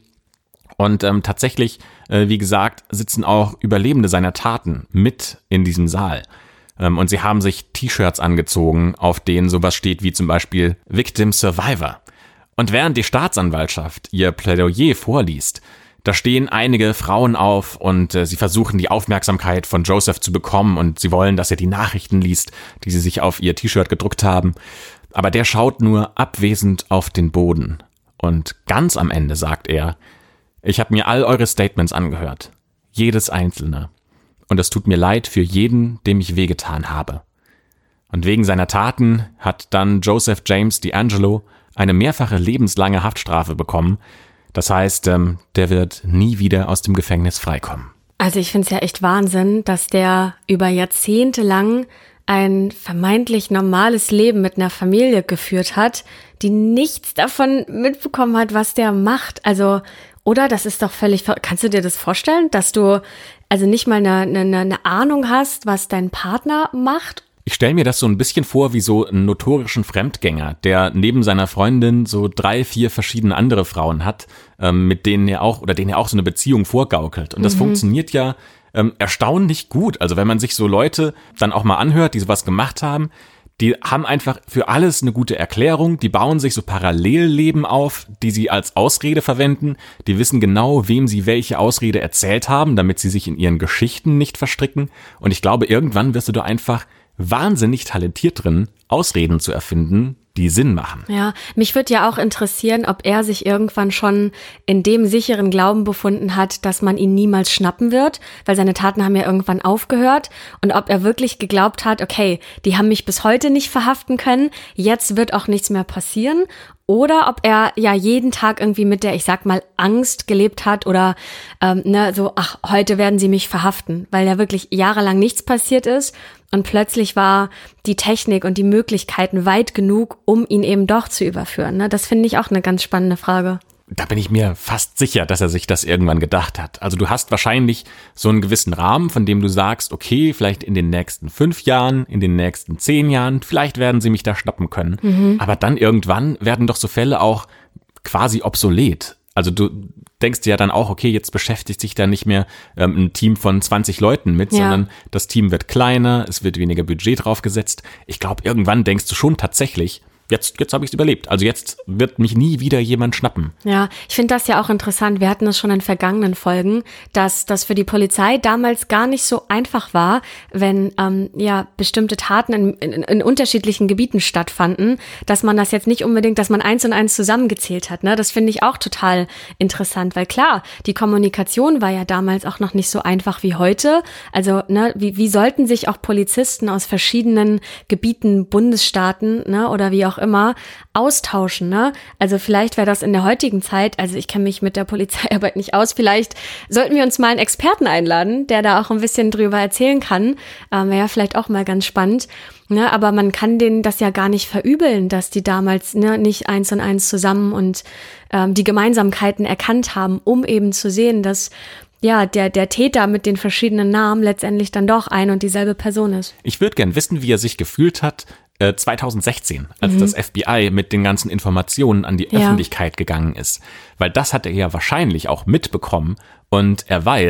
Und ähm, tatsächlich, äh, wie gesagt, sitzen auch Überlebende seiner Taten mit in diesem Saal. Ähm, und sie haben sich T-Shirts angezogen, auf denen sowas steht wie zum Beispiel Victim Survivor. Und während die Staatsanwaltschaft ihr Plädoyer vorliest, da stehen einige Frauen auf und äh, sie versuchen die Aufmerksamkeit von Joseph zu bekommen und sie wollen, dass er die Nachrichten liest, die sie sich auf ihr T-Shirt gedruckt haben. Aber der schaut nur abwesend auf den Boden. Und ganz am Ende sagt er, ich habe mir all eure Statements angehört, jedes einzelne. Und es tut mir leid für jeden, dem ich wehgetan habe. Und wegen seiner Taten hat dann Joseph James DeAngelo eine mehrfache lebenslange Haftstrafe bekommen. Das heißt, ähm, der wird nie wieder aus dem Gefängnis freikommen. Also ich finde es ja echt Wahnsinn, dass der über Jahrzehnte lang ein vermeintlich normales Leben mit einer Familie geführt hat, die nichts davon mitbekommen hat, was der macht. Also, oder? Das ist doch völlig ver- Kannst du dir das vorstellen, dass du also nicht mal eine, eine, eine Ahnung hast, was dein Partner macht? Ich stelle mir das so ein bisschen vor wie so einen notorischen Fremdgänger, der neben seiner Freundin so drei, vier verschiedene andere Frauen hat, ähm, mit denen er auch oder denen er auch so eine Beziehung vorgaukelt. Und das mhm. funktioniert ja ähm, erstaunlich gut. Also wenn man sich so Leute dann auch mal anhört, die sowas gemacht haben, die haben einfach für alles eine gute Erklärung, die bauen sich so Parallelleben auf, die sie als Ausrede verwenden, die wissen genau, wem sie welche Ausrede erzählt haben, damit sie sich in ihren Geschichten nicht verstricken. Und ich glaube, irgendwann wirst du da einfach wahnsinnig talentiert drin, Ausreden zu erfinden, die Sinn machen. Ja, mich würde ja auch interessieren, ob er sich irgendwann schon in dem sicheren Glauben befunden hat, dass man ihn niemals schnappen wird, weil seine Taten haben ja irgendwann aufgehört, und ob er wirklich geglaubt hat, okay, die haben mich bis heute nicht verhaften können, jetzt wird auch nichts mehr passieren, oder ob er ja jeden Tag irgendwie mit der, ich sag mal, Angst gelebt hat oder ähm, ne, so, ach, heute werden sie mich verhaften, weil ja wirklich jahrelang nichts passiert ist. Und plötzlich war die Technik und die Möglichkeiten weit genug, um ihn eben doch zu überführen. Ne? Das finde ich auch eine ganz spannende Frage. Da bin ich mir fast sicher, dass er sich das irgendwann gedacht hat. Also du hast wahrscheinlich so einen gewissen Rahmen, von dem du sagst, okay, vielleicht in den nächsten fünf Jahren, in den nächsten zehn Jahren, vielleicht werden sie mich da schnappen können. Mhm. Aber dann irgendwann werden doch so Fälle auch quasi obsolet. Also du denkst dir ja dann auch, okay, jetzt beschäftigt sich da nicht mehr ähm, ein Team von zwanzig Leuten mit, ja. sondern das Team wird kleiner, es wird weniger Budget draufgesetzt. Ich glaube, irgendwann denkst du schon tatsächlich, jetzt, jetzt habe ich es überlebt. Also jetzt wird mich nie wieder jemand schnappen. Ja, ich finde das ja auch interessant. Wir hatten das schon in vergangenen Folgen, dass das für die Polizei damals gar nicht so einfach war, wenn ähm, ja bestimmte Taten in, in, in unterschiedlichen Gebieten stattfanden, dass man das jetzt nicht unbedingt, dass man eins und eins zusammengezählt hat. Ne? Das finde ich auch total interessant, weil klar, die Kommunikation war ja damals auch noch nicht so einfach wie heute. Also ne, wie, wie sollten sich auch Polizisten aus verschiedenen Gebieten, Bundesstaaten, ne, oder wie auch immer austauschen, ne? Also vielleicht wäre das in der heutigen Zeit, also ich kenne mich mit der Polizeiarbeit nicht aus, vielleicht sollten wir uns mal einen Experten einladen, der da auch ein bisschen drüber erzählen kann. Ähm, wäre ja vielleicht auch mal ganz spannend. Ne? Aber man kann denen das ja gar nicht verübeln, dass die damals ne, nicht eins und eins zusammen und ähm, die Gemeinsamkeiten erkannt haben, um eben zu sehen, dass ja, der, der Täter mit den verschiedenen Namen letztendlich dann doch ein und dieselbe Person ist. Ich würde gern wissen, wie er sich gefühlt hat, äh, zweitausendsechzehn, als mhm. das F B I mit den ganzen Informationen an die ja. Öffentlichkeit gegangen ist. Weil das hat er ja wahrscheinlich auch mitbekommen und er weiß,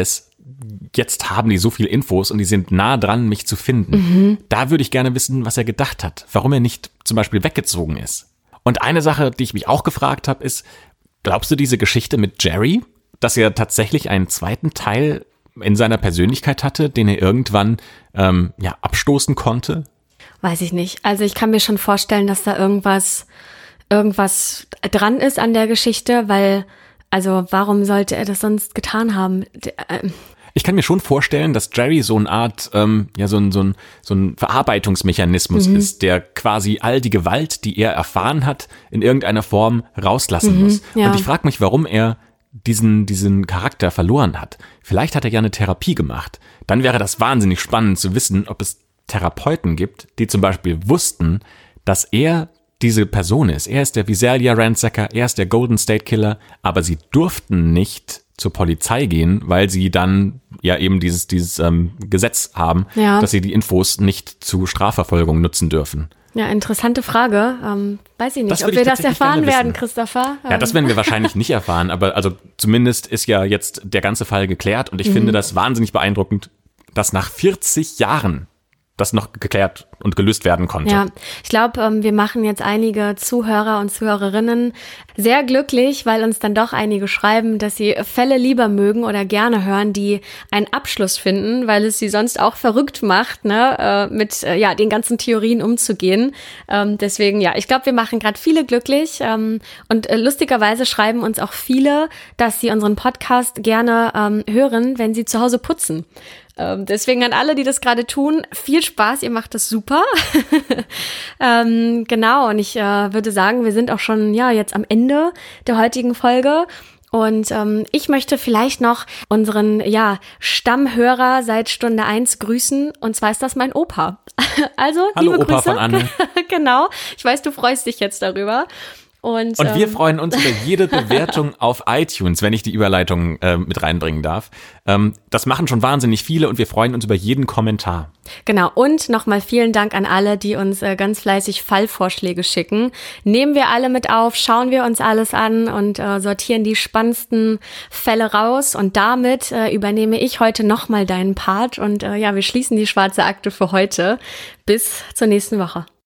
jetzt haben die so viele Infos und die sind nah dran, mich zu finden. Mhm. Da würde ich gerne wissen, was er gedacht hat, warum er nicht zum Beispiel weggezogen ist. Und eine Sache, die ich mich auch gefragt habe, ist, glaubst du diese Geschichte mit Jerry, dass er tatsächlich einen zweiten Teil in seiner Persönlichkeit hatte, den er irgendwann ähm, ja abstoßen konnte? Weiß ich nicht. Also ich kann mir schon vorstellen, dass da irgendwas, irgendwas dran ist an der Geschichte, weil, also warum sollte er das sonst getan haben? Ich kann mir schon vorstellen, dass Jerry so eine Art, ähm, ja, so ein, so ein, so ein Verarbeitungsmechanismus mhm. ist, der quasi all die Gewalt, die er erfahren hat, in irgendeiner Form rauslassen mhm, muss. Ja. Und ich frage mich, warum er diesen, diesen Charakter verloren hat. Vielleicht hat er ja eine Therapie gemacht. Dann wäre das wahnsinnig spannend zu wissen, ob es Therapeuten gibt, die zum Beispiel wussten, dass er diese Person ist. Er ist der Visalia Ransacker, er ist der Golden State Killer, aber sie durften nicht zur Polizei gehen, weil sie dann ja eben dieses, dieses ähm, Gesetz haben, ja. dass sie die Infos nicht zu Strafverfolgung nutzen dürfen. Ja, interessante Frage. Ähm, weiß ich nicht, das ob wir das erfahren werden, Christopher. Ja, das werden wir wahrscheinlich nicht erfahren, aber also zumindest ist ja jetzt der ganze Fall geklärt und ich mhm. finde das wahnsinnig beeindruckend, dass nach vierzig Jahren das noch geklärt und gelöst werden konnte. Ja, ich glaube, ähm, wir machen jetzt einige Zuhörer und Zuhörerinnen sehr glücklich, weil uns dann doch einige schreiben, dass sie Fälle lieber mögen oder gerne hören, die einen Abschluss finden, weil es sie sonst auch verrückt macht, ne, äh, mit äh, ja den ganzen Theorien umzugehen. Ähm, deswegen, ja, ich glaube, wir machen gerade viele glücklich ähm, und äh, lustigerweise schreiben uns auch viele, dass sie unseren Podcast gerne ähm, hören, wenn sie zu Hause putzen. Ähm, deswegen an alle, die das gerade tun, viel Spaß, ihr macht das super. ähm, genau, und ich äh, würde sagen, wir sind auch schon ja jetzt am Ende der heutigen Folge. Und ähm, ich möchte vielleicht noch unseren ja Stammhörer seit Stunde eins grüßen. Und zwar ist das mein Opa. Also, hallo, liebe Opa Grüße. Von Anne. Genau, ich weiß, du freust dich jetzt darüber. Und, und wir ähm, freuen uns über jede Bewertung auf iTunes, wenn ich die Überleitung äh, mit reinbringen darf. Ähm, das machen schon wahnsinnig viele und wir freuen uns über jeden Kommentar. Genau, und nochmal vielen Dank an alle, die uns äh, ganz fleißig Fallvorschläge schicken. Nehmen wir alle mit auf, schauen wir uns alles an und äh, sortieren die spannendsten Fälle raus. Und damit äh, übernehme ich heute nochmal deinen Part. Und äh, ja, wir schließen die schwarze Akte für heute. Bis zur nächsten Woche.